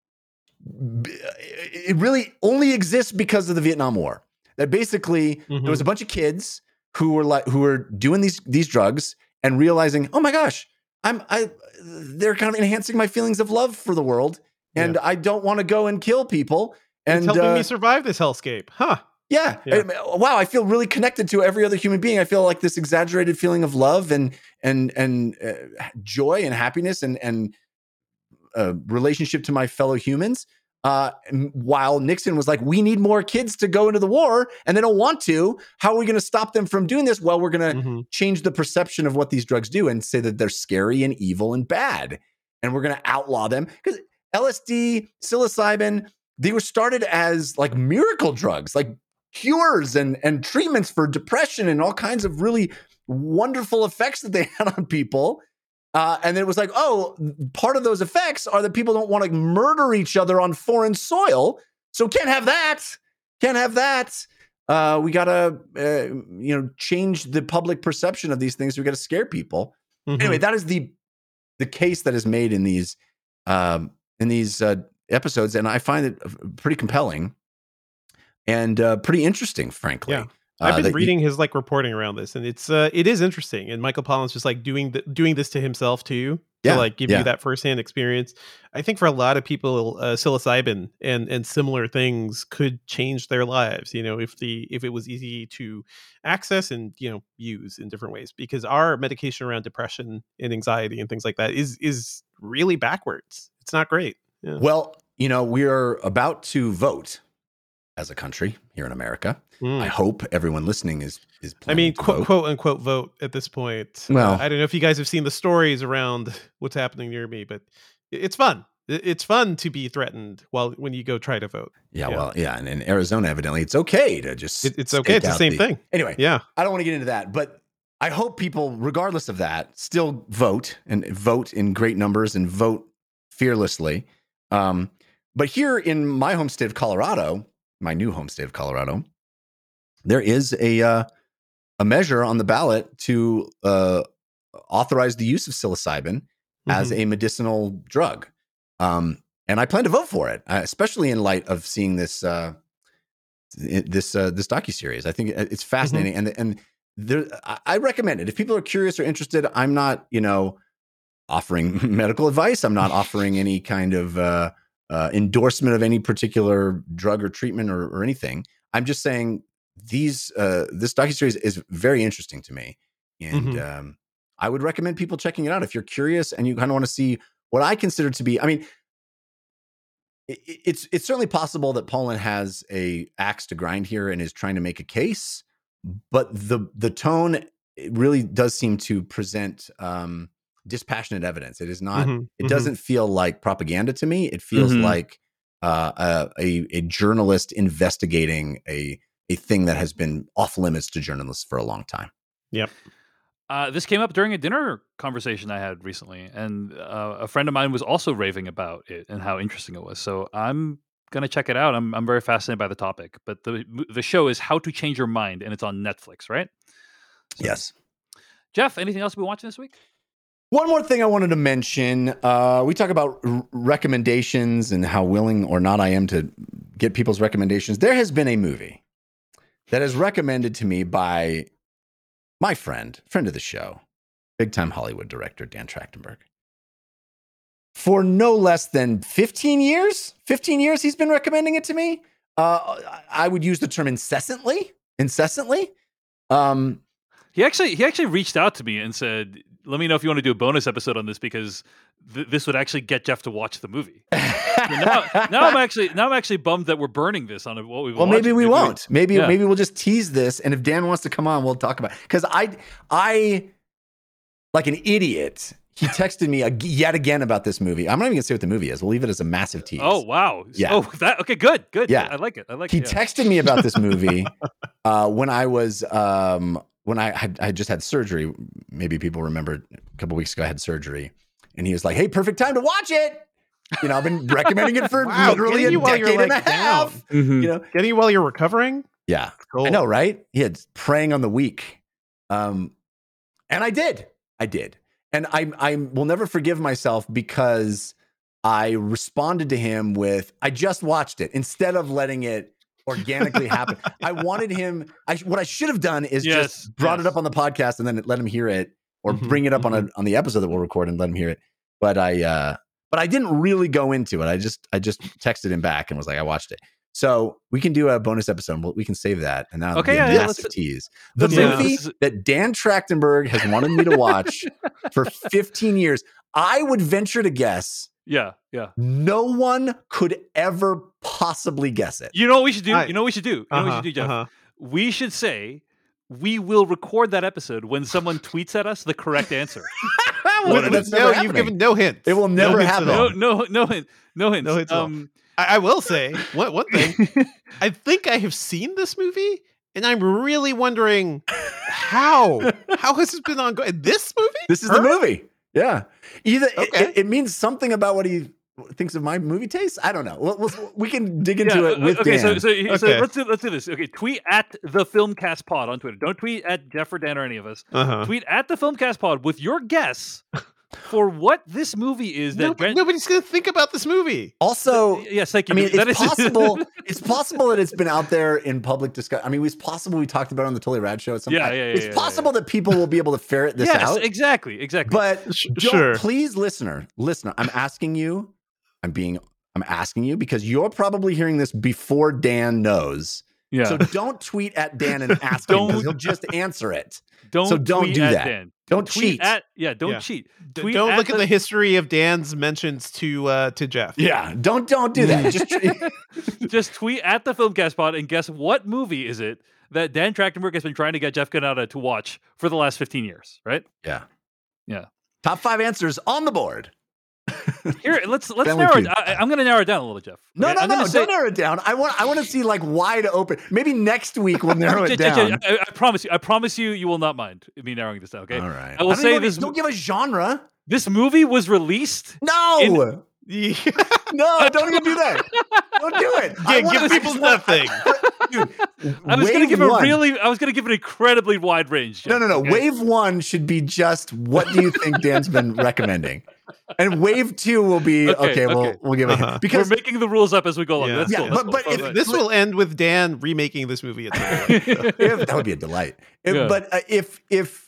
b- it really only exists because of the Vietnam War. That basically Mhm. there was a bunch of kids who were like who were doing these these drugs and realizing, oh my gosh, I'm I they're kind of enhancing my feelings of love for the world, and I don't want to go and kill people. It's And helping uh, me survive this hellscape. Huh. yeah. Yeah. I- wow, I feel really connected to every other human being. I feel like this exaggerated feeling of love and and and uh, joy and happiness and and uh, relationship to my fellow humans. Uh, while Nixon was like, we need more kids to go into the war and they don't want to. How are we going to stop them from doing this? Well, we're going to mm-hmm. change the perception of what these drugs do and say that they're scary and evil and bad. And we're going to outlaw them because L S D, psilocybin, they were started as like miracle drugs, like cures and, and treatments for depression and all kinds of really wonderful effects that they had on people. Uh, and it was like, oh, part of those effects are that people don't want to murder each other on foreign soil. So can't have that. Can't have that. Uh, we got to, uh, you know, change the public perception of these things. We got to scare people. Mm-hmm. Anyway, that is the the case that is made in these um, in these uh, episodes, and I find it pretty compelling and uh, pretty interesting, frankly. Yeah. I've been uh, reading he, his like reporting around this, and it's uh, it is interesting. And Michael Pollan's just like doing the, doing this to himself too, to yeah, like give yeah. you that firsthand experience. I think for a lot of people, uh, psilocybin and and similar things could change their lives. You know, if the if it was easy to access and you know use in different ways, because our medication around depression and anxiety and things like that is is really backwards. It's not great. Yeah. Well, you know, we are about to vote as a country here in America. Mm. I hope everyone listening is is. I mean, quote, vote. quote unquote vote at this point. Well, uh, I don't know if you guys have seen the stories around what's happening near me, but it's fun. It's fun to be threatened while when you go try to vote. Yeah, yeah. well, yeah, and in Arizona, evidently, it's okay to just. It, it's okay. It's the same the, thing. Anyway, yeah, I don't want to get into that, but I hope people, regardless of that, still vote and vote in great numbers and vote fearlessly. Um, but here in my home state of Colorado. My new home state of Colorado, there is a uh, a measure on the ballot to uh, authorize the use of psilocybin mm-hmm. as a medicinal drug, um, and I plan to vote for it, uh, especially in light of seeing this uh, this uh, this docuseries. I think it's fascinating, mm-hmm. and and there, I recommend it if people are curious or interested. I'm not, you know, offering medical advice. I'm not offering any kind of uh, Uh, endorsement of any particular drug or treatment or, or anything. I'm just saying these uh, this docuseries is very interesting to me, and mm-hmm. um, I would recommend people checking it out if you're curious and you kind of want to see what I consider to be. I mean, it, it's it's certainly possible that Pollan has a axe to grind here and is trying to make a case, but the the tone really does seem to present. Um, dispassionate evidence. It is not, mm-hmm, it mm-hmm. doesn't feel like propaganda to me. It feels mm-hmm. like uh, a, a journalist investigating a, a thing that has been off limits to journalists for a long time. Yep. Uh, this came up during a dinner conversation I had recently, and uh, a friend of mine was also raving about it and how interesting it was. So I'm going to check it out. I'm I'm very fascinated by the topic, but the the show is How to Change Your Mind, and it's on Netflix, right? So, yes. Jeff, anything else we're watching this week? One more thing I wanted to mention. Uh, we talk about r- recommendations and how willing or not I am to get people's recommendations. There has been a movie that is recommended to me by my friend, friend of the show, big-time Hollywood director, Dan Trachtenberg. For no less than fifteen years, fifteen years he's been recommending it to me. Uh, I would use the term incessantly, incessantly. Um, he actually he actually reached out to me and said, let me know if you want to do a bonus episode on this because th- this would actually get Jeff to watch the movie. So now, now I'm actually now I'm actually bummed that we're burning this on what we've. Well, maybe we maybe won't. Maybe yeah. maybe we'll just tease this, and if Dan wants to come on, we'll talk about it. Because I I like an idiot. He texted me ag- yet again about this movie. I'm not even gonna say what the movie is. We'll leave it as a massive tease. Oh wow! Yeah. Oh, that okay. Good. Good. Yeah. I like it. I like he it. He yeah. texted me about this movie uh, when I was um, when I had I just had surgery. Maybe people remember a couple weeks ago I had surgery, and he was like, "Hey, perfect time to watch it." You know, I've been recommending it for wow, literally a decade like and a half. Mm-hmm. You know, getting you while you're recovering. Yeah, cool. I know, right? He had preying on the weak, um, and I did. I did. And I, I will never forgive myself because I responded to him with, I just watched it instead of letting it organically happen. I wanted him, I, what I should have done is yes, just brought yes. it up on the podcast and then let him hear it or mm-hmm, bring it up mm-hmm. on a, on the episode that we'll record and let him hear it. But I, uh, but I didn't really go into it. I just, I just texted him back and was like, I watched it. So we can do a bonus episode. We can save that. And now okay, yeah, yeah, massive let's, tease. The yeah, movie is... that Dan Trachtenberg has wanted me to watch for fifteen years. I would venture to guess Yeah, yeah. No one could ever possibly guess it. You know what we should do? I- you know what we should do? You know what we Uh-huh, should do, Jeff? uh-huh. We should say we will record that episode when someone tweets at us the correct answer. Well, With- that's with- never no, you've happening. given no hints. It will never hints at happen. all. No, no, no hint, no hints. No hints at all. um, I, I will say one one thing. I think I have seen this movie, and I'm really wondering how how has this been ongoing? This movie? This is Her? the movie. Yeah. Either it- Okay. it, it means something about what he thinks of my movie taste. I don't know. We'll, we'll, we can dig into yeah, it with okay, Dan. so, so, so Okay. let's do let's do this. Okay, tweet at the Filmcast Pod on Twitter. Don't tweet at Jeff or Dan or any of us. Uh-huh. Tweet at the Filmcast Pod with your guess for what this movie is. That Nobody- Brent- nobody's gonna think about this movie. also, yes, thank I you. mean, That it's is- possible. It's possible that it's been out there in public discussion. I mean, it's possible we talked about it on the Totally Rad show at some Yeah, point. yeah, yeah, It's yeah, possible that people will be able to ferret this yes, out. exactly, exactly. But Sh- don't, sure. please, listener, listener, I'm asking you. I'm being. I'm asking you because you're probably hearing this before Dan knows. yeah, So don't tweet at Dan and ask him because Don't- he'll just answer it. don't so don't tweet do at that. Dan. Don't Tweet cheat. at yeah, don't Yeah. cheat. D- Tweet don't at look at the- the history of Dan's mentions to uh, to Jeff. Yeah, don't don't do that. Just Just tweet at the Filmcast Pod and guess what movie is it that Dan Trachtenberg has been trying to get Jeff Canada to watch for the last fifteen years, right? yeah, Yeah. Top five answers on the board. Here, let's let's Family narrow it. Feud. I, I'm going to narrow it down a little, Jeff. No, Okay? no, I'm no. gonna say- Don't narrow it down. I want I want to see like wide open. Maybe next week we'll narrow it J- J- down. J- I, I promise you. I promise you. You will not mind me narrowing this down. Okay. All right. I will don't say even- this- Don't give a genre. This movie was released. No, Yeah. no. Don't even do that. Don't do it. I Yeah, wanna- give I people just want- nothing. Dude, I was going to wave give a one- really. I was going to give an incredibly wide range. No, Jeff, no, no. okay? Wave one should be just what do you think Dan's been recommending, and wave two will be okay. Okay, we'll okay. we'll give it Uh-huh. We're because making the rules up as we go along. Yeah. That's Yeah, cool. but- That's but cool. if Fine, This will end with Dan remaking this movie at some point. So. if, that would be a delight. If- Yeah. But uh, if if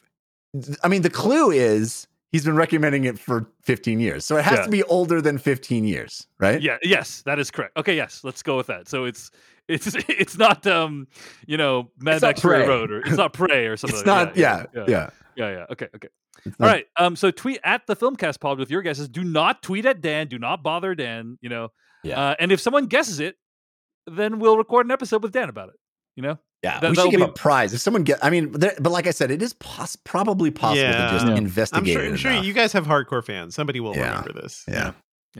I mean the clue is he's been recommending it for fifteen years, so it has Yeah. to be older than fifteen years, right? Yeah. Yes, that is correct. Okay. Yes, let's go with that. So it's it's it's not um you know Mad It's not Max Fury Prey. Road or it's not Prey or something. It's like not. that. Yeah, yeah, yeah. yeah, yeah. Okay, okay. It's All not- right. Um. So tweet at the Filmcast Pod with your guesses. Do not tweet at Dan. Do not bother Dan. You know. Yeah. Uh, and if someone guesses it, then we'll record an episode with Dan about it. You know. Yeah, That- we that'll should give be- a prize if someone get. I mean, there, but like I said, it is pos- probably possible Yeah. to just Yeah. I'm investigate sure, it I'm sure enough. you guys have hardcore fans. Somebody will Yeah. remember this. Yeah.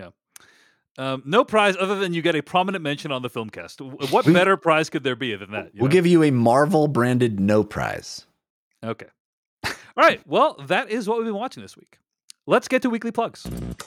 Um, no prize other than you get a prominent mention on the Filmcast. W- What We- better prize could there be than that? you We'll know? give you a Marvel branded no prize. Okay. All right. Well, that is what we've been watching this week. Let's get to weekly plugs.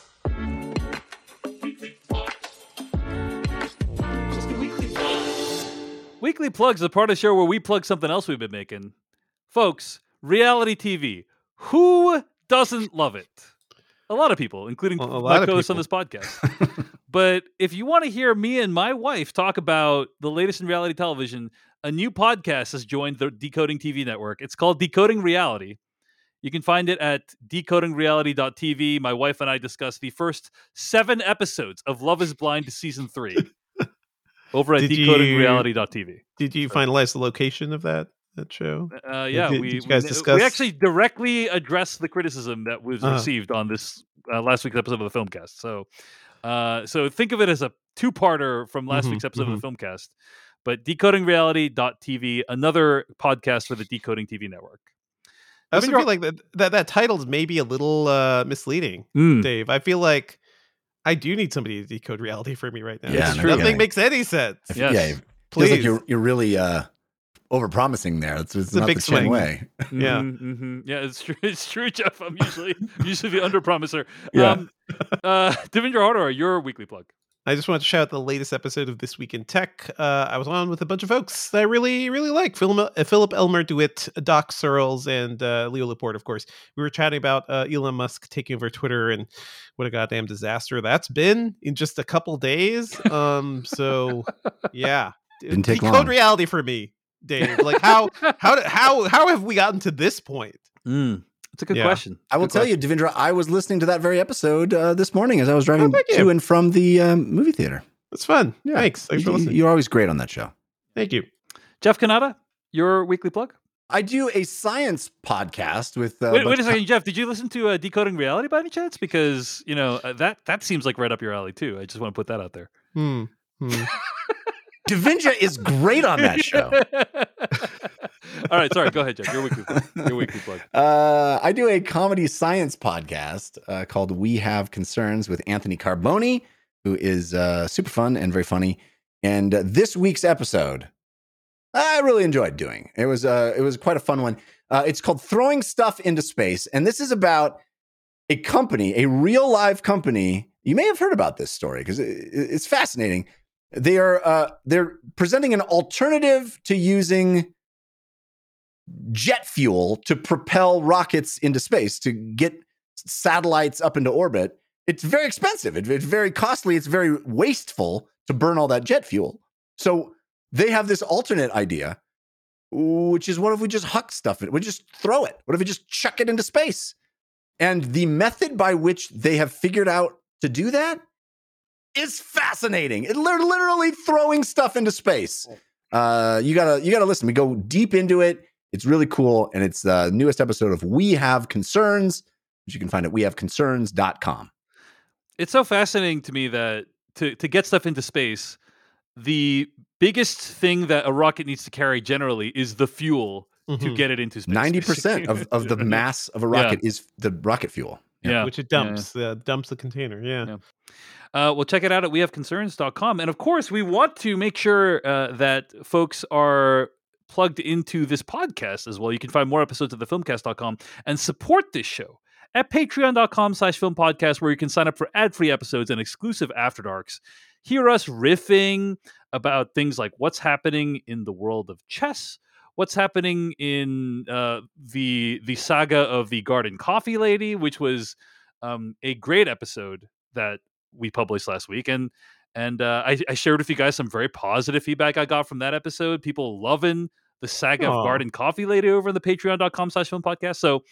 Weekly plugs is a part of the show where we plug something else we've been making. Folks, reality T V. Who doesn't love it? A lot of people, including Well, a my lot of co-hosts on people. this podcast. But if you want to hear me and my wife talk about the latest in reality television, a new podcast has joined the Decoding T V network. It's called Decoding Reality. You can find it at decoding reality dot t v. My wife and I discuss the first seven episodes of Love is Blind season three over at Did decoding you- reality dot t v. Did you finalize the location of that that show? Uh, yeah, Did- we, did you guys we, discuss- we actually directly addressed the criticism that was Uh-huh. received on this uh, last week's episode of the Filmcast. So, uh, so think of it as a two-parter from last Mhm, week's episode of the Filmcast. But decoding reality dot t v, another podcast for the Decoding T V network. I also Even your- feel like that that, that title's maybe a little uh, misleading, Mm. Dave. I feel like I do need somebody to decode reality for me right now. Yeah, It's no true. Nothing kidding. makes any sense. If- Yes. Yeah, it Please. feels like you're you're really uh, overpromising there. It's, it's a not big the same swing. way. Yeah. Mhm, mhm. yeah, it's true. It's true, Jeff. I'm usually usually the underpromiser. Yeah. Um, uh, Devendra Hardawar, your weekly plug. I just want to shout out the latest episode of This Week in Tech. Uh, I was on with a bunch of folks that I really, really like. Philip, uh, Philip Elmer DeWitt, Doc Searles, and uh, Leo Laporte, of course. We were chatting about uh, Elon Musk taking over Twitter and what a goddamn disaster that's been in just a couple days. Um, so, yeah. Didn't take Decode long. reality for me, Dave. Like, how, how, did- how, how have we gotten to this point? Mm, it's a good Yeah. question. I will Good tell you, Devendra, I was listening to that very episode uh, this morning as I was driving Oh, thank you. to and from the um, movie theater. It's fun. Yeah. Thanks. Thanks for You- listening. You're always great on that show. Thank you. Jeff Canada, your weekly plug. I do a science podcast with. Uh, wait, wait a second, Jeff. Did you listen to uh, Decoding Reality by any chance? Because you know uh, that that seems like right up your alley too. I just want to put that out there. Hmm. hmm. Davinja is great on that show. All right, sorry. Go ahead, Jeff. Your weekly plug. Your weekly plug. Uh, I do a comedy science podcast uh, called We Have Concerns with Anthony Carboni, who is uh, super fun and very funny. And uh, this week's episode, I really enjoyed doing. It was uh, it was quite a fun one. Uh, it's called Throwing Stuff into Space, and this is about a company, a real live company. You may have heard about this story because it, it's fascinating. They are uh, they're presenting an alternative to using jet fuel to propel rockets into space, to get satellites up into orbit. It's very expensive. It, it's very costly. It's very wasteful to burn all that jet fuel. So they have this alternate idea, which is, what if we just huck stuff in? We just throw it. What if we just chuck it into space? And the method by which they have figured out to do that is fascinating. It, they're literally throwing stuff into space. Uh, you gotta, you gotta listen. We go deep into it. It's really cool, and it's the newest episode of We Have Concerns, which you can find at we have concerns dot com. It's so fascinating to me that to to get stuff into space, the biggest thing that a rocket needs to carry generally is the fuel mm-hmm. to get it into space. ninety percent of, of the mass of a rocket yeah. is the rocket fuel. Yeah, yeah. Which it dumps, yeah. uh, dumps the container. Yeah. yeah. Uh, well, check it out at we have concerns dot com. And of course, we want to make sure uh, that folks are plugged into this podcast as well. You can find more episodes at the filmcast dot com and support this show at patreon dot com slash film podcast, where you can sign up for ad-free episodes and exclusive After Darks. Hear us riffing about things like what's happening in the world of chess, what's happening in uh, the the saga of the Garden Coffee Lady, which was um, a great episode that we published last week. And and uh, I, I shared with you guys some very positive feedback I got from that episode. People loving the saga Aww. of Garden Coffee Lady over in the patreon dot com slash film podcast. So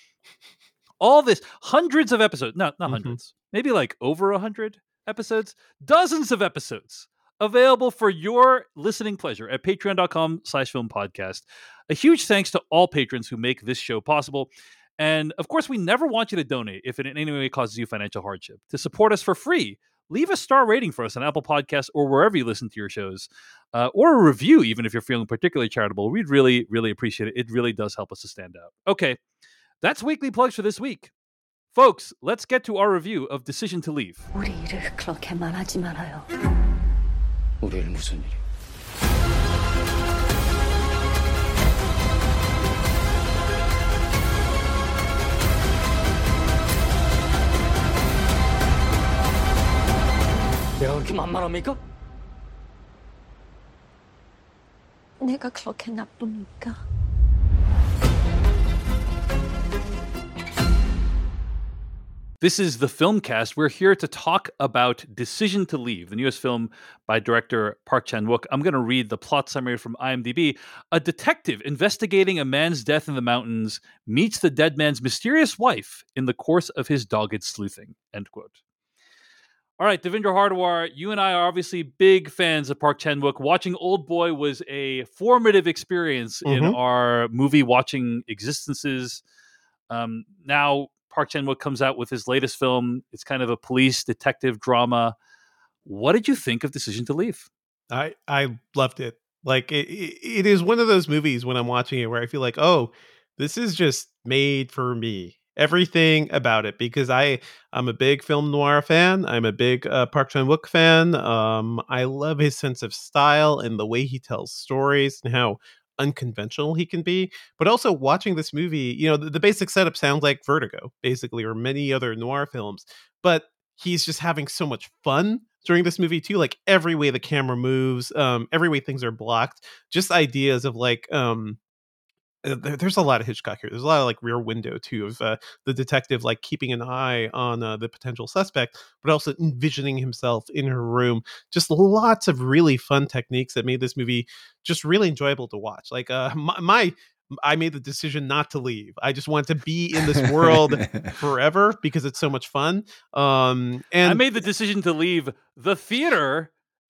all this, hundreds of episodes, no, not mm-hmm. hundreds, maybe like over a hundred episodes, dozens of episodes available for your listening pleasure at patreon dot com slash film podcast. A huge thanks to all patrons who make this show possible. And of course, we never want you to donate if it in any way causes you financial hardship. To support us for free, leave a star rating for us on Apple Podcasts or wherever you listen to your shows, uh, or a review, even if you're feeling particularly charitable. We'd really, really appreciate it. It really does help us to stand out. Okay, that's weekly plugs for this week. Folks, let's get to our review of Decision to Leave. 우리 일을 그렇게 말하지 말아요. 우리 일 무슨 일이? 내가 그렇게 만만합니까? 내가 그렇게 나쁩니까? This is the Filmcast. We're here to talk about Decision to Leave, the newest film by director Park Chan-wook. I'm going to read the plot summary from IMDb. A detective investigating a man's death in the mountains meets the dead man's mysterious wife in the course of his dogged sleuthing. End quote. All right, Devendra Hardawar, you and I are obviously big fans of Park Chan-wook. Watching Old Boy was a formative experience mm-hmm. in our movie watching existences. Um, now, Park Chan-wook comes out with his latest film. It's kind of a police detective drama. What did you think of Decision to Leave? I I loved it. Like it, it, it is one of those movies when I'm watching it where I feel like, oh, this is just made for me. Everything about it, because I I'm a big film noir fan. I'm a big uh, Park Chan-wook fan. Um, I love his sense of style and the way he tells stories and how unconventional he can be. But also watching this movie, you know, the, the basic setup sounds like Vertigo, basically, or many other noir films. But he's just having so much fun during this movie too. Like every way the camera moves, um, every way things are blocked, just ideas of like. Um, There's a lot of Hitchcock here. There's a lot of like Rear Window too, of uh, the detective like keeping an eye on uh, the potential suspect, but also envisioning himself in her room. Just lots of really fun techniques that made this movie just really enjoyable to watch. Like uh, my, my, I made the decision not to leave. I just want to be in this world forever because it's so much fun. Um, and I made the decision to leave the theater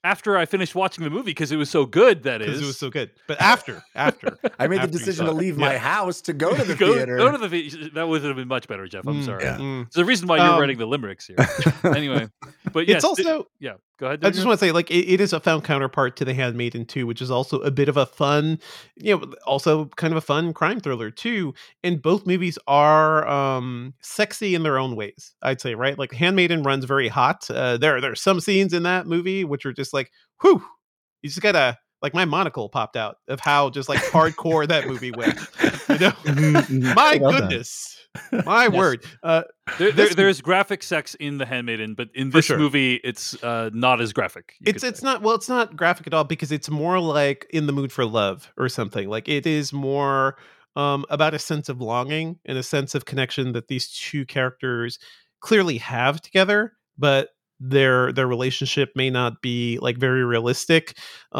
after I finished watching the movie because it was so good. That because is, it was so good. But after, after, I made the after you decision saw to it. leave Yeah. my house to go to the go, theater. go to the theater. That would have been much better, Jeff. I'm Mm, sorry. Yeah. mm. There's a reason why you're Um, writing the limericks here. Anyway, but yes, It's also. yeah. Go ahead. I just want to say, like, it, it is a found counterpart to The Handmaiden too, which is also a bit of a fun, you know, also kind of a fun crime thriller too. And both movies are um, sexy in their own ways, I'd say, right? Like, Handmaiden runs very hot. Uh, there, there are some scenes in that movie which are just like, whew, you just gotta, like, my monocle popped out of how just like hardcore that movie went. You know, Mhm. my I love that. goodness, my word. Uh, There, there, this- there's graphic sex in The Handmaiden, but in For this sure. movie, it's uh, not as graphic. you it's could it's say. not well it's not graphic at all because it's more like In the Mood for Love or something. Like, it is more um about a sense of longing and a sense of connection that these two characters clearly have together, but their their relationship may not be like very realistic.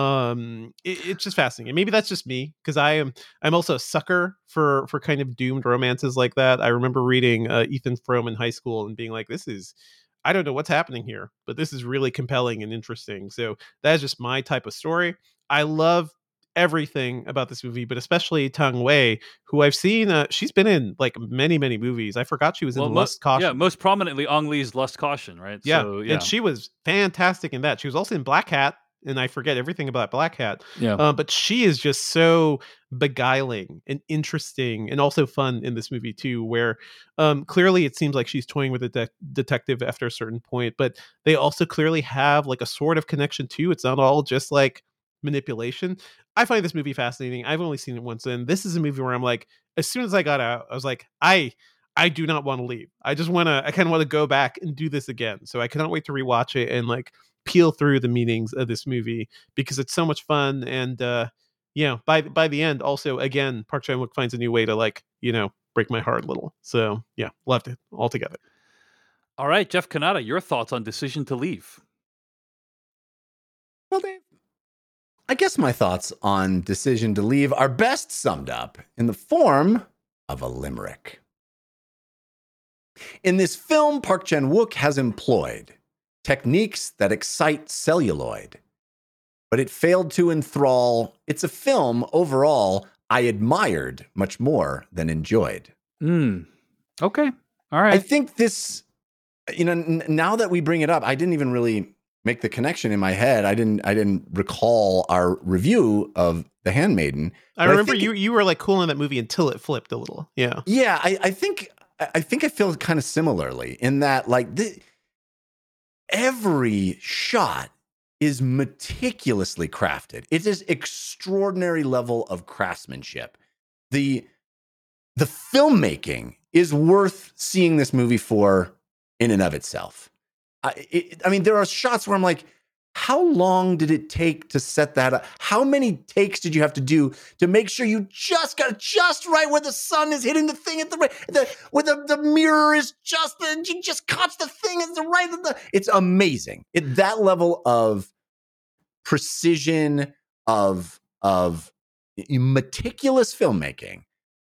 um it- it's just fascinating. Maybe that's just me because i am i'm also a sucker for for kind of doomed romances like that. I remember reading uh, Ethan Frome in high school and being like, this is, I don't know what's happening here, but this is really compelling and interesting. So that is just my type of story. I love everything about this movie, but especially Tang Wei, who I've seen. Uh, she's been in like many, many movies. I forgot she was Well, in mo- Lust Caution. Yeah, most prominently, Ong Lee's Lust Caution, right? Yeah, So, yeah. and she was fantastic in that. She was also in Black Hat, and I forget everything about Black Hat. yeah. Uh, but she is just so beguiling and interesting and also fun in this movie too, where um, clearly it seems like she's toying with a de- detective after a certain point, but they also clearly have like a sort of connection too. It's not all just like manipulation. I find this movie fascinating. I've only seen it once, and this is a movie where I'm like, as soon as I got out, I was like, I I do not want to leave. I just want to, I kind of want to go back and do this again. So I cannot wait to rewatch it and like peel through the meanings of this movie because it's so much fun. And, uh, you know, by, by the end, also, again, Park Chan-wook finds a new way to like, you know, break my heart a little. So yeah, loved it altogether. All right, Jeff Kanata, your thoughts on Decision to Leave? Well, Dave, I guess my thoughts on Decision to Leave are best summed up in the form of a limerick. In this film, Park Chan-wook has employed techniques that excite celluloid, but it failed to enthrall. It's a film overall I admired much more than enjoyed. Hmm. Okay. All right. I think this, you know, n- now that we bring it up, I didn't even really make the connection in my head. I didn't, I didn't recall our review of The Handmaiden. I But I remember think you you were like cool in that movie until it flipped a little. Yeah. Yeah, I, I think I I think I feel kind of similarly in that like the, every shot is meticulously crafted. It is extraordinary level of craftsmanship. The the filmmaking is worth seeing this movie for in and of itself. I, it, I mean, there are shots where I'm like, how long did it take to set that up? How many takes did you have to do to make sure you just got it just right where the sun is hitting the thing at the right, the, where the, the mirror is just, the, you just caught the thing at the right. The, it's amazing. It, that level of precision, of, of meticulous filmmaking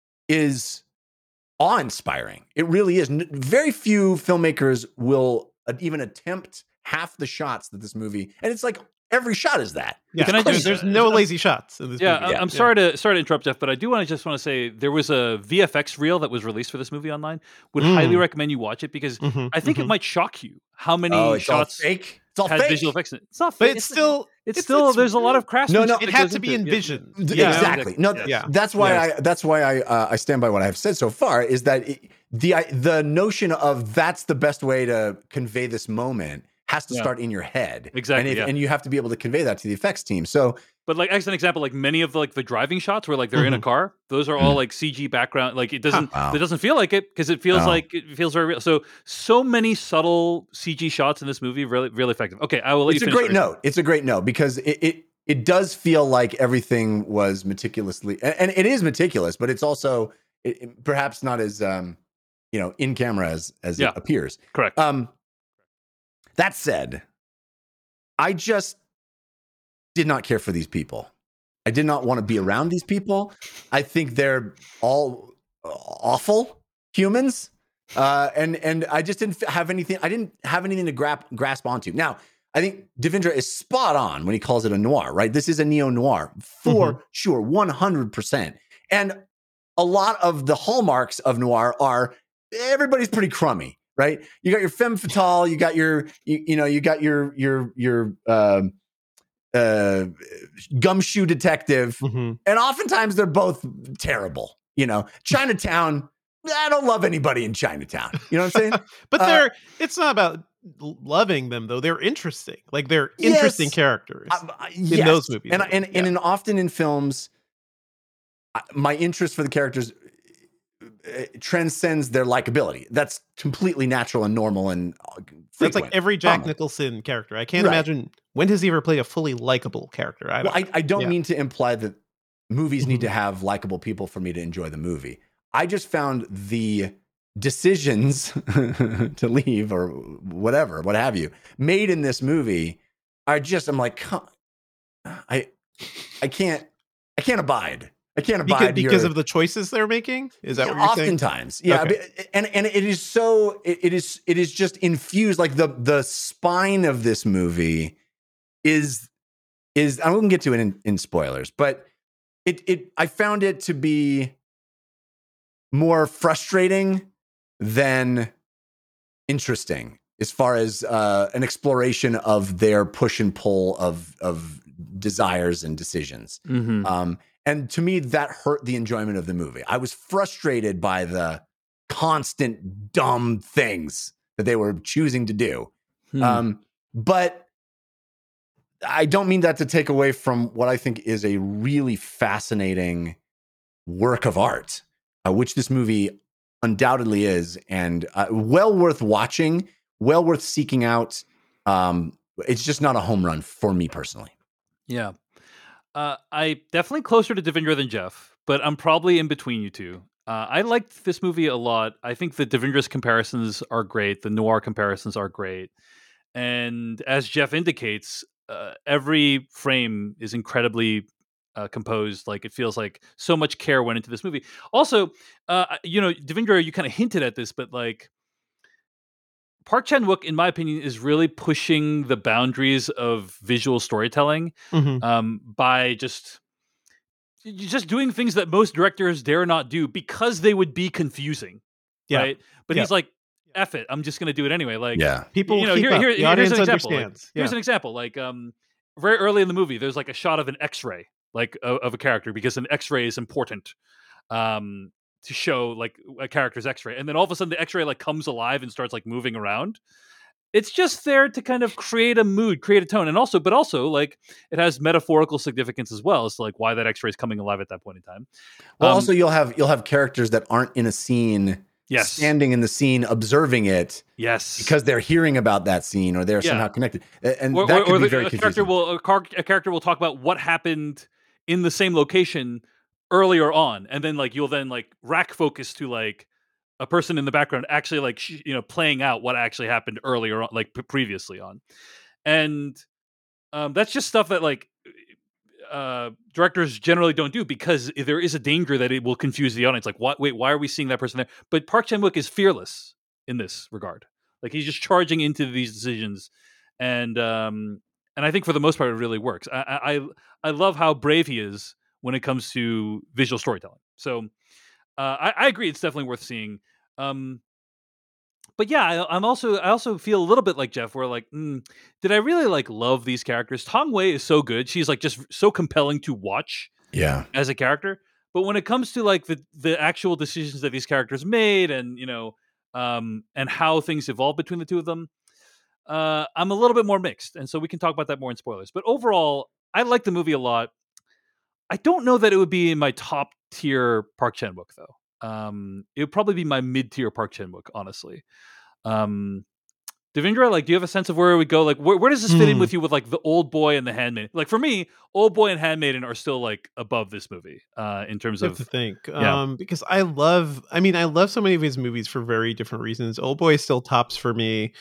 is awe-inspiring. It really is. N- Very few filmmakers will uh, even attempt half the shots that this movie, and it's like every shot is that. Yeah. Can I There's- just- there's no lazy shots in this Yeah, movie. I- I'm sorry to sorry to interrupt, Jeff, but I do want to just want to say there was a V F X reel that was released for this movie online. Would Mm. highly recommend you watch it because Mhm, I think it mhm. might shock you how many Oh, it's all shots fake. It's all had fake. visual effects in it. It's not But fake. it's still it's, it's- still it's there's a lot of craftsmanship. no, that it had goes to be into it. Yeah. envisioned. D- Yeah. exactly. No, Yes. Yeah. that's why Yes. I. That's why I. Uh, I stand by what I've said so far. Is that it, the I, the notion of that's the best way to convey this moment has to Yeah. start in your head. Exactly, and, if, yeah. and you have to be able to convey that to the effects team. So But like as an example, like many of the like the driving shots where like they're in a Mhm. car, those are all like C G background. Like it doesn't Wow. it doesn't feel like it because it feels No. like it feels very real. So so many subtle C G shots in this movie, really really effective. Okay, I will let it's you a finish. great Rachel. note. It's a great note because it, it it does feel like everything was meticulously, and, and it is meticulous, but it's also it, it- perhaps not as um you know in camera as as Yeah. it appears. Correct. Um, that said, I just did not care for these people. I did not want to be around these people. I think they're all awful humans, uh, and and I just didn't have anything. I didn't have anything to grasp grasp onto. Now, I think Devendra is spot on when he calls it a noir, right? This is a neo-noir for Mhm. sure, one hundred percent. And a lot of the hallmarks of noir are everybody's pretty crummy, right? You got your femme fatale, you got your, you, you know, you got your, your, your, um, uh, gumshoe detective. Mhm. And oftentimes they're both terrible. You know, Chinatown, I don't love anybody in Chinatown. You know what I'm saying? But Uh, they're it's not about l- loving them though. They're interesting. Like they're interesting Yes. characters. Uh, uh, yes. those movies, And, at and, least, and, yeah. and often in films, I- my interest for the characters uh, transcends their likability. That's completely natural and normal and uh, That's like frequent. every Jack Common. Nicholson character. I can't Right. imagine when has he ever played a fully likable character. I don't Well, I, I don't yeah. mean to imply that movies need Mhm. to have likable people for me to enjoy the movie. I just found the decisions to leave or whatever, what have you, made in this movie are just, I'm like, huh, I, I can't, I can't abide. I can't because, abide because your, of the choices they're making. Is that Yeah, what you're saying? oftentimes, yeah, Okay. but- and and it is so it, it is it is just infused, like the the spine of this movie is is I won't get to it in, in spoilers, but it it I found it to be more frustrating than interesting as far as uh, an exploration of their push and pull of of desires and decisions. Mhm. Um, and to me, that hurt the enjoyment of the movie. I was frustrated by the constant dumb things that they were choosing to do. Hmm. Um, but I don't mean that to take away from what I think is a really fascinating work of art, uh, which this movie undoubtedly is, and uh, well worth watching, well worth seeking out. Um, it's just not a home run for me personally. Yeah. Uh, I definitely closer to Devendra than Jeff, but I'm probably in between you two. Uh, I liked this movie a lot. I think the Devendra's comparisons are great. The noir comparisons are great. And as Jeff indicates, uh, every frame is incredibly uh, composed. Like it feels like so much care went into this movie. Also, uh, you know, Devendra, you kind of hinted at this, but like Park Chan-wook, in my opinion, is really pushing the boundaries of visual storytelling Mhm. um, by just just doing things that most directors dare not do because they would be confusing, Yeah. right? But Yeah. he's like, "F it, I'm just going to do it anyway." Like, Yeah. People you know, keep here, up. here, The here's audience an example. Like, understands. here's Yeah. an example. Like, um, very early in the movie, there's like a shot of an X-ray, like of, of a character, because an X-ray is important um, to show like a character's X-ray, and then all of a sudden the X-ray like comes alive and starts like moving around. It's just there to kind of create a mood, create a tone, and also, but also like it has metaphorical significance as well as to like why that X-ray is coming alive at that point in time. Well, Um, also you'll have you'll have characters that aren't in a scene, Yes. standing in the scene, observing it Yes, because they're hearing about that scene or they're Yeah. somehow connected, A- and or, that or, could or be the, very a character confusing. will a, car, a character will talk about what happened in the same location earlier on, and then like you'll then like rack focus to like a person in the background actually like sh- you know playing out what actually happened earlier on, like p- previously on, and um, that's just stuff that like uh, directors generally don't do because there is a danger that it will confuse the audience. Like, what? Wait, why are we seeing that person there? But Park Chan Wook is fearless in this regard. Like, he's just charging into these decisions, and um, and I think for the most part, it really works. I I I love how brave he is when it comes to visual storytelling. So uh, I, I agree, it's definitely worth seeing. Um, but yeah, I, I'm also I also feel a little bit like Jeff, where like, mm, did I really like love these characters? Tong Wei is so good; she's like just so compelling to watch Yeah. as a character. But when it comes to like the the actual decisions that these characters made, and you know, um, and how things evolve between the two of them, uh, I'm a little bit more mixed, and so we can talk about that more in spoilers. But overall, I like the movie a lot. I don't know that it would be in my top tier Park Chan Wook though. Um, it would probably be my mid tier Park Chan Wook, honestly. Um, Devendra, like, do you have a sense of where it would go? Like, where, where does this fit in Hmm. with you with like the Old Boy and the Handmaiden? Like for me, Old Boy and Handmaiden are still like above this movie uh, in terms I have to of think. yeah. Um, because I love, I mean, I love so many of his movies for very different reasons. Old Boy still tops for me.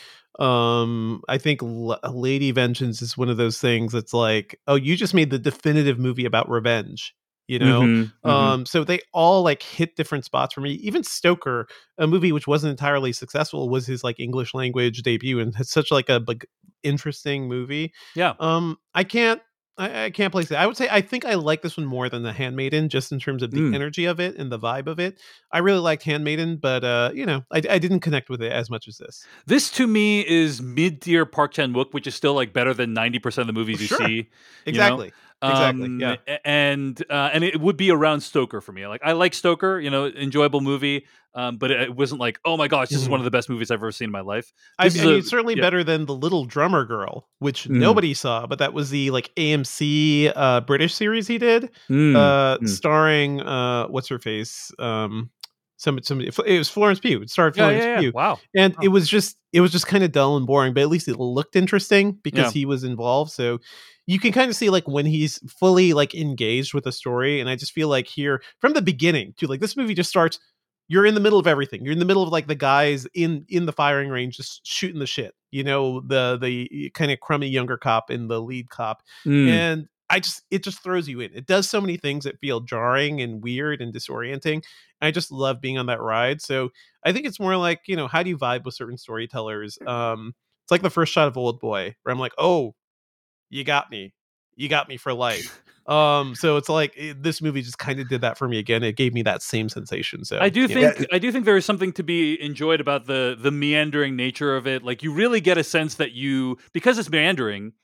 Um, I think L- Lady Vengeance is one of those things that's like, oh, you just made the definitive movie about revenge, you know? Mhm, mhm. Um, so they all like hit different spots for me. Even Stoker, a movie which wasn't entirely successful, was his like English language debut and had such like a big, interesting movie. Yeah. Um, I can't. I, I can't place it. I would say I think I like this one more than The Handmaiden, just in terms of the Mm. energy of it and the vibe of it. I really liked Handmaiden, but uh, you know, I, I didn't connect with it as much as this. This to me is mid-tier Park Chan-wook, which is still like better than ninety percent of the movies Sure. you see. Exactly. You know? Exactly. Um, Yeah. a- And uh, and it would be around Stoker for me. Like I like Stoker, you know, enjoyable movie. Um, but it, it wasn't like, oh my gosh, this is Mhm. one of the best movies I've ever seen in my life. I, This I is mean, a- it's certainly yeah. better than The Little Drummer Girl, which Mm. nobody saw, but that was the like A M C uh, British series he did, Mm, uh, mm. starring uh, what's her face, um, somebody, somebody. It was Florence Pugh. It starred Yeah, Florence yeah, yeah. Pugh, Wow. and Oh. it was just it was just kind of dull and boring, but at least it looked interesting because Yeah. he was involved. So you can kind of see like when he's fully like engaged with the story, and I just feel like here from the beginning too, like this movie just starts. You're in the middle of everything. You're in the middle of like the guys in in the firing range just shooting the shit. You know, the the kind of crummy younger cop and the lead cop, Mm. and I just it just throws you in. It does so many things that feel jarring and weird and disorienting. I just love being on that ride. So I think it's more like, you know, how do you vibe with certain storytellers? Um, it's like the first shot of Old Boy, where I'm like, oh, you got me, you got me for life. Um, so it's like it, this movie just kind of did that for me again. It gave me that same sensation. So I do you know. think I do think there is something to be enjoyed about the the meandering nature of it. Like you really get a sense that you because it's meandering,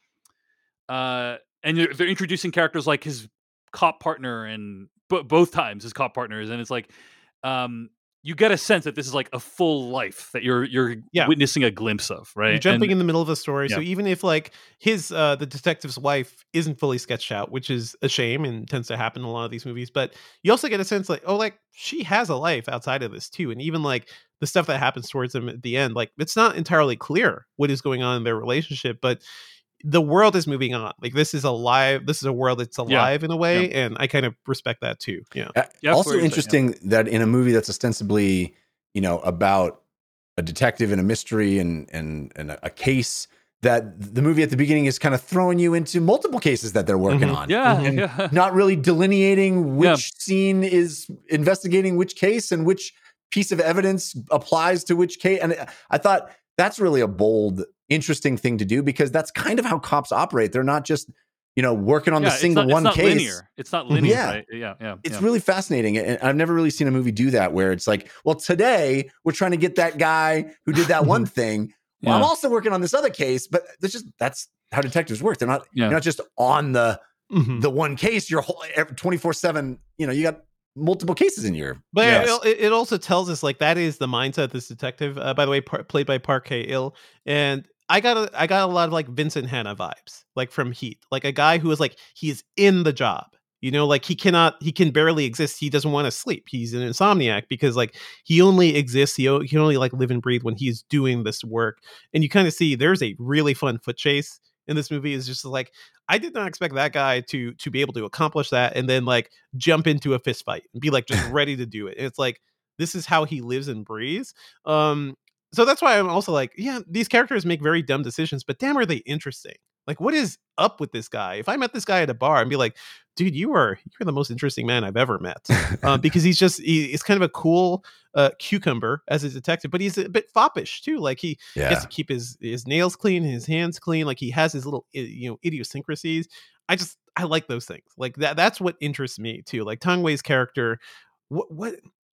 uh, and you're, they're introducing characters like his cop partner and b- both times his cop partners, and it's like, um, you get a sense that this is like a full life that you're you're Yeah. witnessing a glimpse of, right? You're jumping And- in the middle of a story. So yeah. even if like his uh the detective's wife isn't fully sketched out, which is a shame and tends to happen in a lot of these movies, but you also get a sense like, oh, like she has a life outside of this too. And even like the stuff that happens towards them at the end, like it's not entirely clear what is going on in their relationship, but the world is moving on. Like this is alive. This is a world that's alive in a way, and I kind of respect that too. Yeah. Uh, Yeah, also Corey, interesting that in a movie that's ostensibly, you know, about a detective and a mystery and and and a, a case, that the movie at the beginning is kind of throwing you into multiple cases that they're working Mhm. on. yeah, Mhm. yeah. Not really delineating which Yeah. scene is investigating which case and which piece of evidence applies to which case. And I thought that's really a bold, interesting thing to do, because that's kind of how cops operate. They're not just, you know, working on Yeah, the single it's not, one it's not case. linear. It's not linear, Yeah. right? Yeah, yeah. It's yeah. really fascinating. And I've never really seen a movie do that, where it's like, well, today we're trying to get that guy who did that one thing. Well, I'm Yeah. also working on this other case, but that's just, that's how detectives work. They're not, Yeah. you're not just on the, Mhm. the one case, you're twenty-four seven, you know, you got multiple cases in your, But yes. it, it also tells us like that is the mindset of this detective. Uh, by the way, par- played by Park Hae-il, and I got a, I got a lot of like Vincent Hanna vibes, like from Heat, like a guy who is like he is in the job. You know, like he cannot, he can barely exist. He doesn't want to sleep. He's an insomniac because like he only exists. He, o- he can only like live and breathe when he's doing this work. And you kind of see there's a really fun foot chase in this movie. Is just like I did not expect that guy to to be able to accomplish that and then like jump into a fist fight and be like just ready to do it. And it's like this is how he lives and breathes. Um, so that's why I'm also like, yeah, these characters make very dumb decisions, but damn, are they interesting? Like, what is up with this guy? If I met this guy at a bar, I'd be like, dude, you are you're the most interesting man I've ever met, um, because he's just he, he's kind of a cool uh, cucumber as a detective, but he's a bit foppish too. Like he Yeah. gets to keep his his nails clean, his hands clean. Like he has his little i- you know idiosyncrasies. I just I like those things. Like that that's what interests me too. Like Tang Wei's character, what what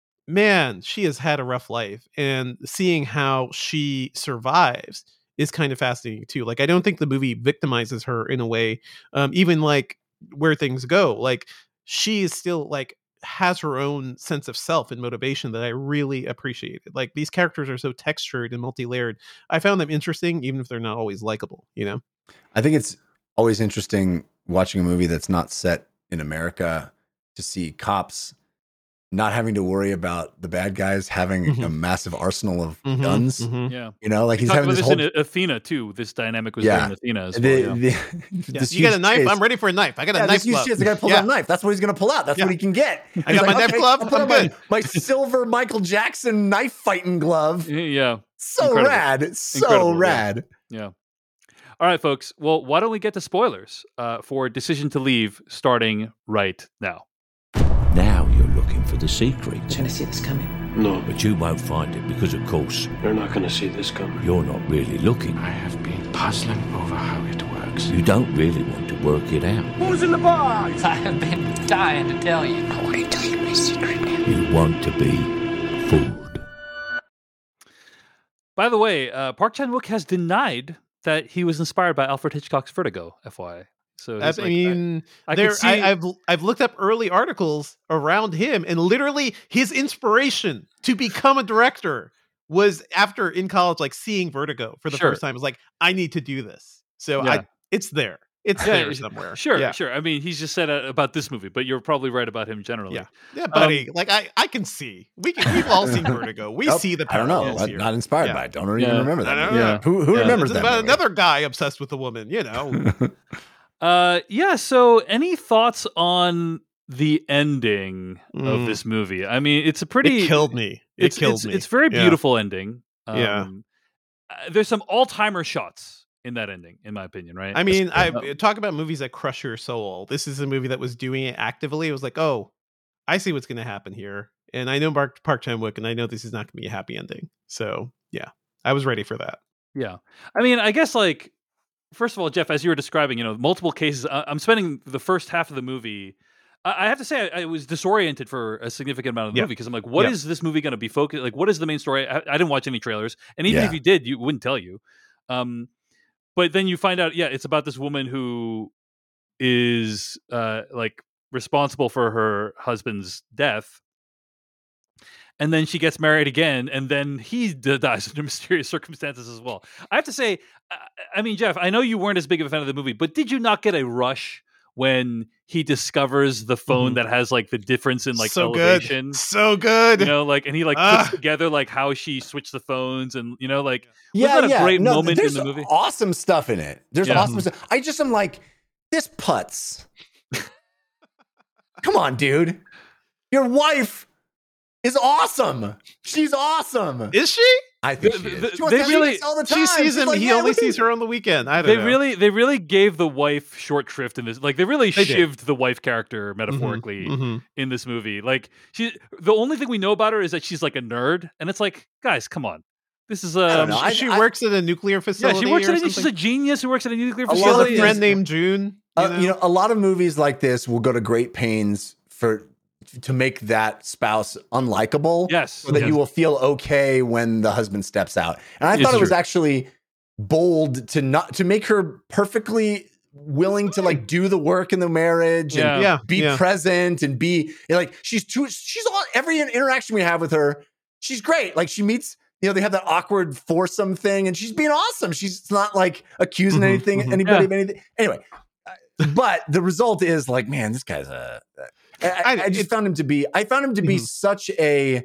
man, she has had a rough life, and seeing how she survives is kind of fascinating too. Like I don't think the movie victimizes her in a way, um, even like where things go. Like she is still like has her own sense of self and motivation that I really appreciated. Like these characters are so textured and multi-layered. I found them interesting, even if they're not always likable, you know? I think it's always interesting watching a movie that's not set in America to see cops not having to worry about the bad guys having Mhm. a massive arsenal of Mhm, guns. mhm. Yeah. You know, like We he's talked having about this this whole in Athena too. This dynamic was Yeah. there in Athena as the, well. the, Yeah. Yeah. this You got a huge knife? chase. I'm ready for a knife. I got a Yeah, knife this huge glove. chase, the guy pulls Yeah. out a knife. That's what he's going to pull out. That's Yeah. what he can get. I got my knife glove. I'll put I'm on good. My, my silver Michael Jackson knife fighting glove. Yeah. So Incredible. rad. It's so Incredible, yeah. rad. Yeah. All right, folks. Well, why don't we get to spoilers uh, for Decision to Leave starting right now? Now you're looking for the secret. You're gonna see this coming. No, But you won't find it because, of course, you're not gonna see this coming. you're not really looking. I have been puzzling over how it works. You don't really want to work it out. Who's in the box? I have been dying to tell you. I want to tell you my secret. You want to be fooled. By the way, uh, Park Chan-wook has denied that he was inspired by Alfred Hitchcock's Vertigo, F Y I. So I he's like, mean, I, I there, could see, I, I've I've looked up early articles around him, and literally his inspiration to become a director was after in college, like seeing Vertigo for the Sure. first time. It was like, I need to do this. So Yeah. I, it's there. It's Yeah, there yeah, somewhere. Sure, yeah. sure. I mean, he's just said uh, about this movie, but you're probably right about him generally. Yeah, yeah, buddy. Um, like I, I can see. We can, we've all seen Vertigo. We Nope, see the I don't know. parallels I'm here. not inspired Yeah. by it. Don't Yeah. even remember that. I don't movie. know. Who, who Yeah. remembers It's that? about movie? another guy obsessed with a woman. You know. Uh, yeah. So, any thoughts on the ending of Mm. this movie? I mean, it's a pretty. It killed me. It it's, killed it's, me. It's very Yeah. beautiful ending. Um, Yeah. uh, There's some all timer shots in that ending, in my opinion. Right. I mean, I Uh, talk about movies that crush your soul. This is a movie that was doing it actively. It was like, oh, I see what's going to happen here, and I know Park Park Chan-wook, and I know this is not going to be a happy ending. So yeah, I was ready for that. Yeah. I mean, I guess like first of all, Jeff, as you were describing, you know, multiple cases. I- I'm spending the first half of the movie. I I have to say, I, I was disoriented for a significant amount of the Yeah. movie because I'm like, what Yeah. is this movie going to be focused? Like, what is the main story? I, I didn't watch any trailers, and even Yeah. if you did, you wouldn't tell you. Um, but then you find out, yeah, it's about this woman who is uh, like responsible for her husband's death. And then she gets married again, and then he d- dies under mysterious circumstances as well. I have to say, I, I mean, Jeff, I know you weren't as big of a fan of the movie, but did you not get a rush when he discovers the phone Mhm. that has like the difference in like so elevation? good, so good. You know, like, and he like Ah. puts together like how she switched the phones, and you know, like, Yeah, wasn't that a yeah. great no, moment in there's the movie? awesome stuff in it. There's Yeah. awesome stuff. I just am like, this putz. Come on, dude. Your wife is awesome. She's awesome. Is she? I think The- she is. the- She wants they to see really- this all the time. She sees She's him. like, he yeah, only look at- sees her on the weekend. I don't They know. really, they really gave the wife short shrift in this. Like, they really They did. shivved the wife character metaphorically Mhm. in this movie. Like, she, the only thing we know about her is that she's like a nerd, and it's like, guys, come on, this is I don't um, know. I- she works at a nuclear yeah, facility. she works or at a, she's a something. genius who works at a nuclear A lot She has of a facility. friend is- named June. You, Uh, know? you know, a lot of movies like this will go to great pains for to make that spouse unlikable. Yes, So that yes. you will feel okay when the husband steps out. And I It's thought it was true. actually bold to not to make her perfectly willing to like do the work in the marriage and Yeah. yeah, be yeah. present and be like she's too she's all every interaction we have with her, she's great. Like she meets, you know, they have that awkward foursome thing and she's being awesome. She's not like accusing Mhm, anything, mhm. anybody Yeah. of anything. Anyway, uh, but the result is like, man, this guy's a. I, I, I- I just it- found him to be. I found him to be Mhm. such a.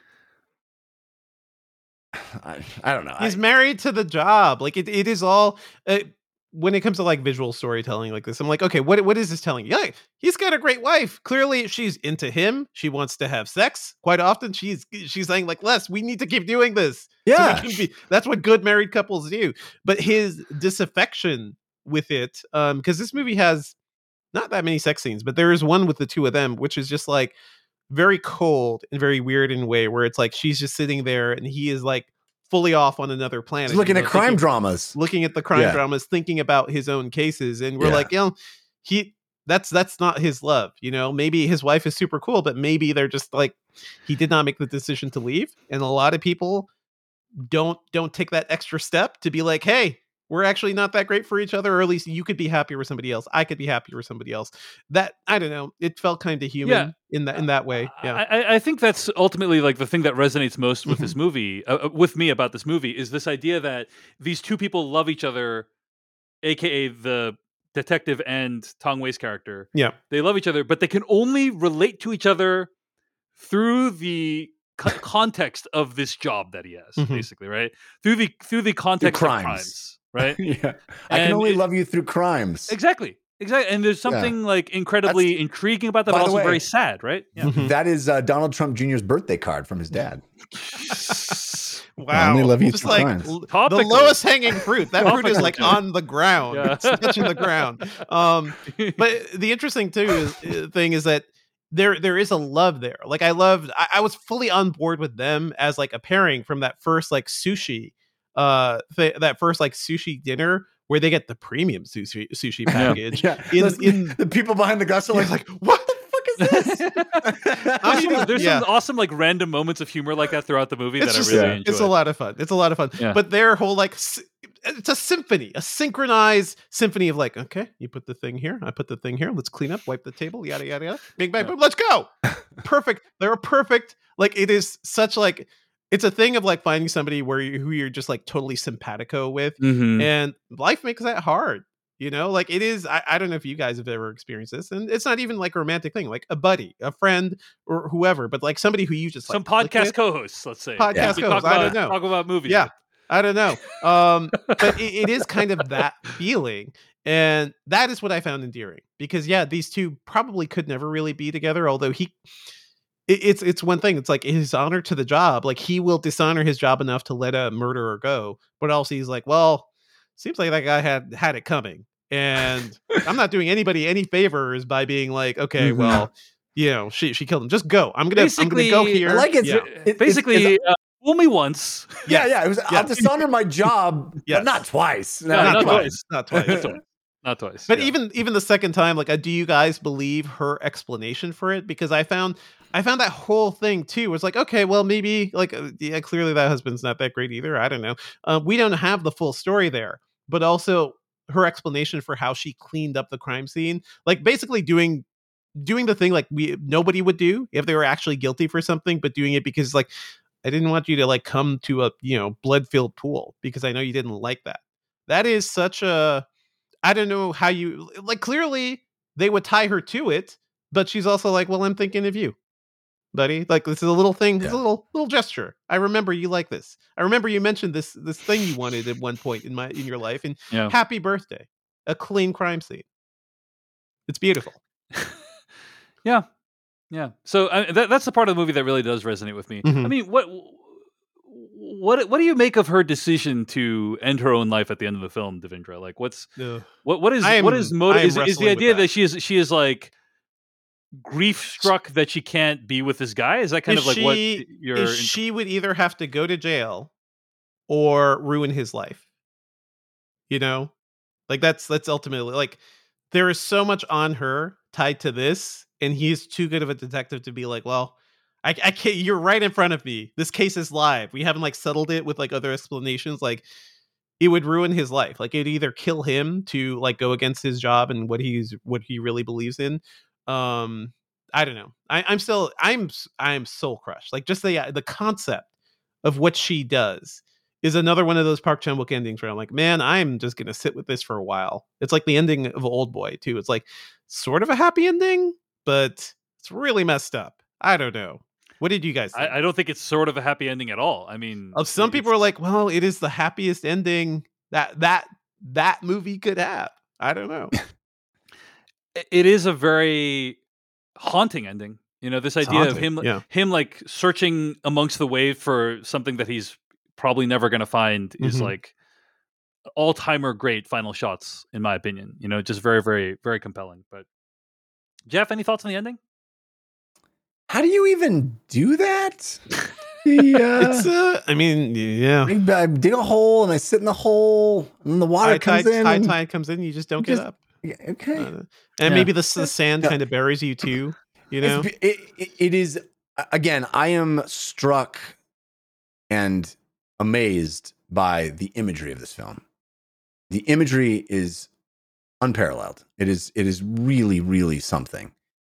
I, I don't know. He's I- married to the job. Like it, it is all. Uh, when it comes to like visual storytelling like this, I'm like, okay, what what is this telling you? Like, he's got a great wife. Clearly, she's into him. She wants to have sex. Quite often, she's she's saying like, Les, we need to keep doing this. So we Yeah. can be, that's what good married couples do. But his disaffection with it, um, because this movie has not that many sex scenes, but there is one with the two of them, which is just like very cold and very weird in a way where it's like she's just sitting there and he is like fully off on another planet. He's looking you at know, crime thinking- dramas. looking at the crime Yeah. dramas, thinking about his own cases, and we're Yeah. like, you know, he that's that's not his love. You know, maybe his wife is super cool, but maybe they're just like he did not make the decision to leave, and a lot of people don't don't take that extra step to be like, hey, we're actually not that great for each other, or at least you could be happier with somebody else. I could be happier with somebody else. That I don't know. It felt kind of human Yeah. in that in that way. Yeah. I, I- I think that's ultimately like the thing that resonates most with this movie, uh, uh, with me about this movie, is this idea that these two people love each other, aka the detective and Tong Wei's character. Yeah. They love each other, but they can only relate to each other through the co- context of this job that he has, Mhm. basically, right? Through the through the context crimes. of crimes, right? Yeah, I can And only it- love you through crimes. Exactly. Exactly. And there's something like incredibly intriguing about that, by but the also way- very sad, right? Yeah. Mhm. That is uh, Donald Trump Junior's birthday card from his dad. Wow. only love you Just through like crimes. l- the Topical. lowest hanging fruit. That fruit is Topical, like too. on the ground. Yeah. It's touching the ground. Um, but the interesting too is, uh, thing is that there there is a love there. Like I loved I, I was fully on board with them as like a pairing from that first like sushi uh th- that first like sushi dinner where they get the premium sushi sushi package. Yeah, In- Listen, in- the people behind the glass are like, like what? "What the fuck is this?" there's some, there's Yeah. some awesome like random moments of humor like that throughout the movie It's that just I really yeah. enjoy. it's a lot of fun. It's a lot of fun. Yeah. But their whole like s- it's a symphony, a synchronized symphony of like, okay, you put the thing here, I put the thing here, let's clean up, wipe the table, yada yada yada. Big bang Yeah. boom, let's go. Perfect. They're perfect. Like it is such like it's a thing of like finding somebody where you, who you're just like totally simpatico with, Mhm. and life makes that hard. You know, like it is. I, I don't know if you guys have ever experienced this, and it's not even like a romantic thing, like a buddy, a friend, or whoever, but like somebody who you just Some like, click podcast with. co-hosts, let's say. Podcast We co-hosts, Talk I about, don't know. Talk about movies. Yeah, I don't know. Um, but it, it is kind of that feeling. And that is what I found endearing because, yeah, these two probably could never really be together. Although he, it, it's it's one thing. It's like his honor to the job. Like he will dishonor his job enough to let a murderer go, but also he's like, well, seems like that guy had had it coming, and I'm not doing anybody any favors by being like, okay, Mhm. well, you know, she she killed him. Just go. I'm gonna I'm gonna go Basically, here. I like it's- Yeah. It- it's- Basically, it's uh, fool me once. Yeah, Yes. yeah. It was. I'll Yes. dishonor my job, Yes. but not twice. No, No, not come on. twice. Not twice. Not twice. Not twice. But yeah. even even the second time, like, uh, do you guys believe her explanation for it? Because I found I found that whole thing too was like, okay, well, maybe like, uh, yeah, clearly that husband's not that great either. I don't know. Uh, we don't have the full story there, but also her explanation for how she cleaned up the crime scene, like basically doing doing the thing like we nobody would do if they were actually guilty for something, but doing it because like I didn't want you to like come to a you know blood filled pool because I know you didn't like that. That is such a I don't know how you like clearly they would tie her to it, but she's also like, well, I'm thinking of you, buddy. Like this is a little thing, it's Yeah. a little little gesture. I remember you like this. I remember you mentioned this this thing you wanted at one point in my in your life, and Yeah. happy birthday. A clean crime scene. It's beautiful. Yeah, yeah. So I, that, that's the part of the movie that really does resonate with me. Mhm. I mean, what what what do you make of her decision to end her own life at the end of the film, Devindra? Like, what's Ugh. what what is I am- what is I motive? am Is, is wrestling the with idea that. that. she is she is like grief struck that she can't be with this guy? Is that kind Is of like what she- you're? is she would either have to go to jail or ruin his life. You know? Like that's that's ultimately like there is so much on her tied to this, and he's too good of a detective to be like, well, I, I can't. You're right in front of me. This case is live. We haven't like settled it with like other explanations. Like it would ruin his life. Like it'd either kill him to like go against his job and what he's what he really believes in. Um, I don't know. I, I'm still I'm s- I'm soul crushed. Like just the uh, the concept of what she does is another one of those Park Chan Wook endings where I'm like, man, I'm just gonna sit with this for a while. It's like the ending of Old Boy too. It's like sort of a happy ending, but it's really messed up. I don't know. What did you guys think? I, I don't think it's sort of a happy ending at all. I mean, Uh, some it's- people are like, well, it is the happiest ending that that that movie could have. I don't know. it is a very haunting ending. You know, this idea of haunting, him yeah. him like searching amongst the wave for something that he's probably never going to find is Mhm. like all-timer great final shots in my opinion. You know, just very very very compelling. But Jeff, any thoughts on the ending? How do you even do that? Yeah. It's uh, I mean, yeah. I, I dig a hole and I sit in the hole, and then the water High comes tide, in. high and- tide comes in, you just don't You get just- up. Yeah, okay. Uh, and Yeah. maybe the, s- the sand Yeah. kind of buries you too. You know, It's be- it, it, it is again. I am struck and amazed by the imagery of this film. The imagery is unparalleled. It is. It is really, really something.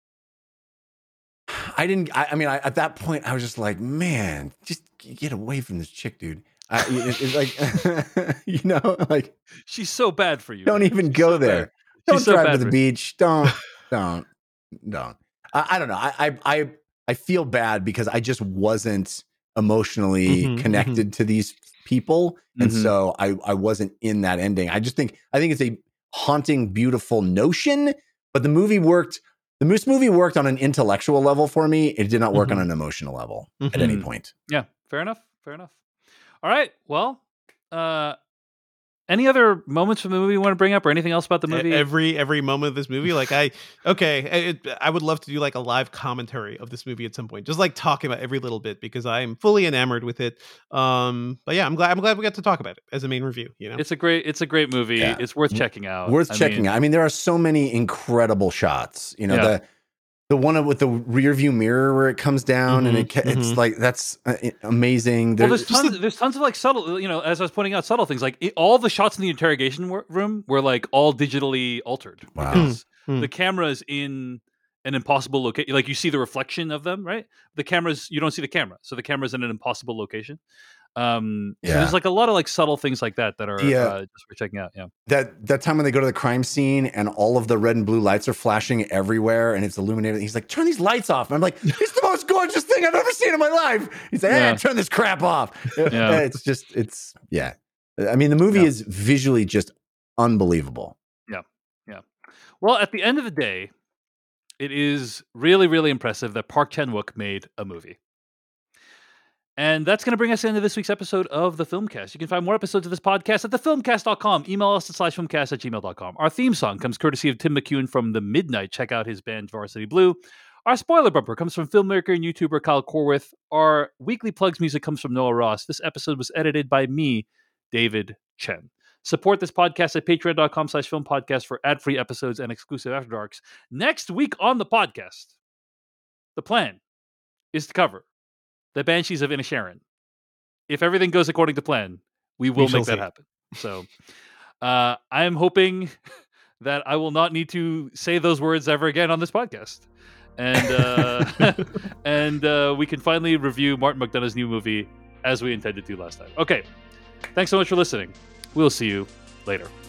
I didn't. I, I mean, I, at that point, I was just like, man, just get away from this chick, dude. I, it, it's like, you know, like She's so bad for you. don't man. even She's go so bad. there. She's Don't so drive bad to the for you. beach. Don't, don't, don't. I, I don't know. I, I, I, I feel bad because I just wasn't emotionally Mhm, connected to these people, and Mhm. so I, I wasn't in that ending. I just think, I think it's a haunting, beautiful notion, but the movie worked. The Moose movie worked on an intellectual level for me. It did not work Mhm. on an emotional level at Mhm. any point. Yeah, fair enough. Fair enough. All right. Well, uh, Any other moments from the movie you want to bring up, or anything else about the movie? Every every moment of this movie, like I okay, it, I would love to do like a live commentary of this movie at some point, just like talking about every little bit because I am fully enamored with it. Um, but yeah, I'm glad I'm glad we got to talk about it as a main review. You know, It's a great it's a great movie. Yeah. It's worth checking out. Worth I checking mean, out. I mean, there are so many incredible shots. You know, Yeah. the the one with the rear view mirror where it comes down and it ca- it's mhm. like that's uh, amazing. Well, There's, there's tons. There's tons of like subtle, you know, as I was pointing out, subtle things. Like it, all the shots in the interrogation wor- room were like all digitally altered Wow. because Hmm. the camera's in an impossible location. Like you see the reflection of them, right? The cameras, you don't see the camera, so the camera's in an impossible location. Um, so Yeah. there's like a lot of like subtle things like that that are Yeah. uh, just worth checking out. Yeah, that that time when they go to the crime scene and all of the red and blue lights are flashing everywhere and it's illuminated. He's like, turn these lights off. And I'm like, it's the most gorgeous thing I've ever seen in my life. He's like, Yeah. eh, turn this crap off. Yeah. It's just, it's, yeah. I mean, the movie Yeah. is visually just unbelievable. Well, at the end of the day, it is really, really impressive that Park Chan-wook made a movie. And that's going to bring us into this week's episode of The Filmcast. You can find more episodes of this podcast at the filmcast dot com. Email us at slash filmcast at gmail dot com. Our theme song comes courtesy of Tim McEwen from The Midnight. Check out his band Varsity Blue. Our spoiler bumper comes from filmmaker and YouTuber Kyle Corwith. Our weekly plugs music comes from Noah Ross. This episode was edited by me, David Chen. Support this podcast at patreon dot com slash film podcast for ad-free episodes and exclusive After Darks. Next week on the podcast, the plan is to cover The Banshees of Inisherin. If everything goes according to plan, we will We shall make that see. happen. So uh, I am hoping that I will not need to say those words ever again on this podcast. And uh, and uh, we can finally review Martin McDonagh's new movie as we intended to last time. Okay. Thanks so much for listening. We'll see you later.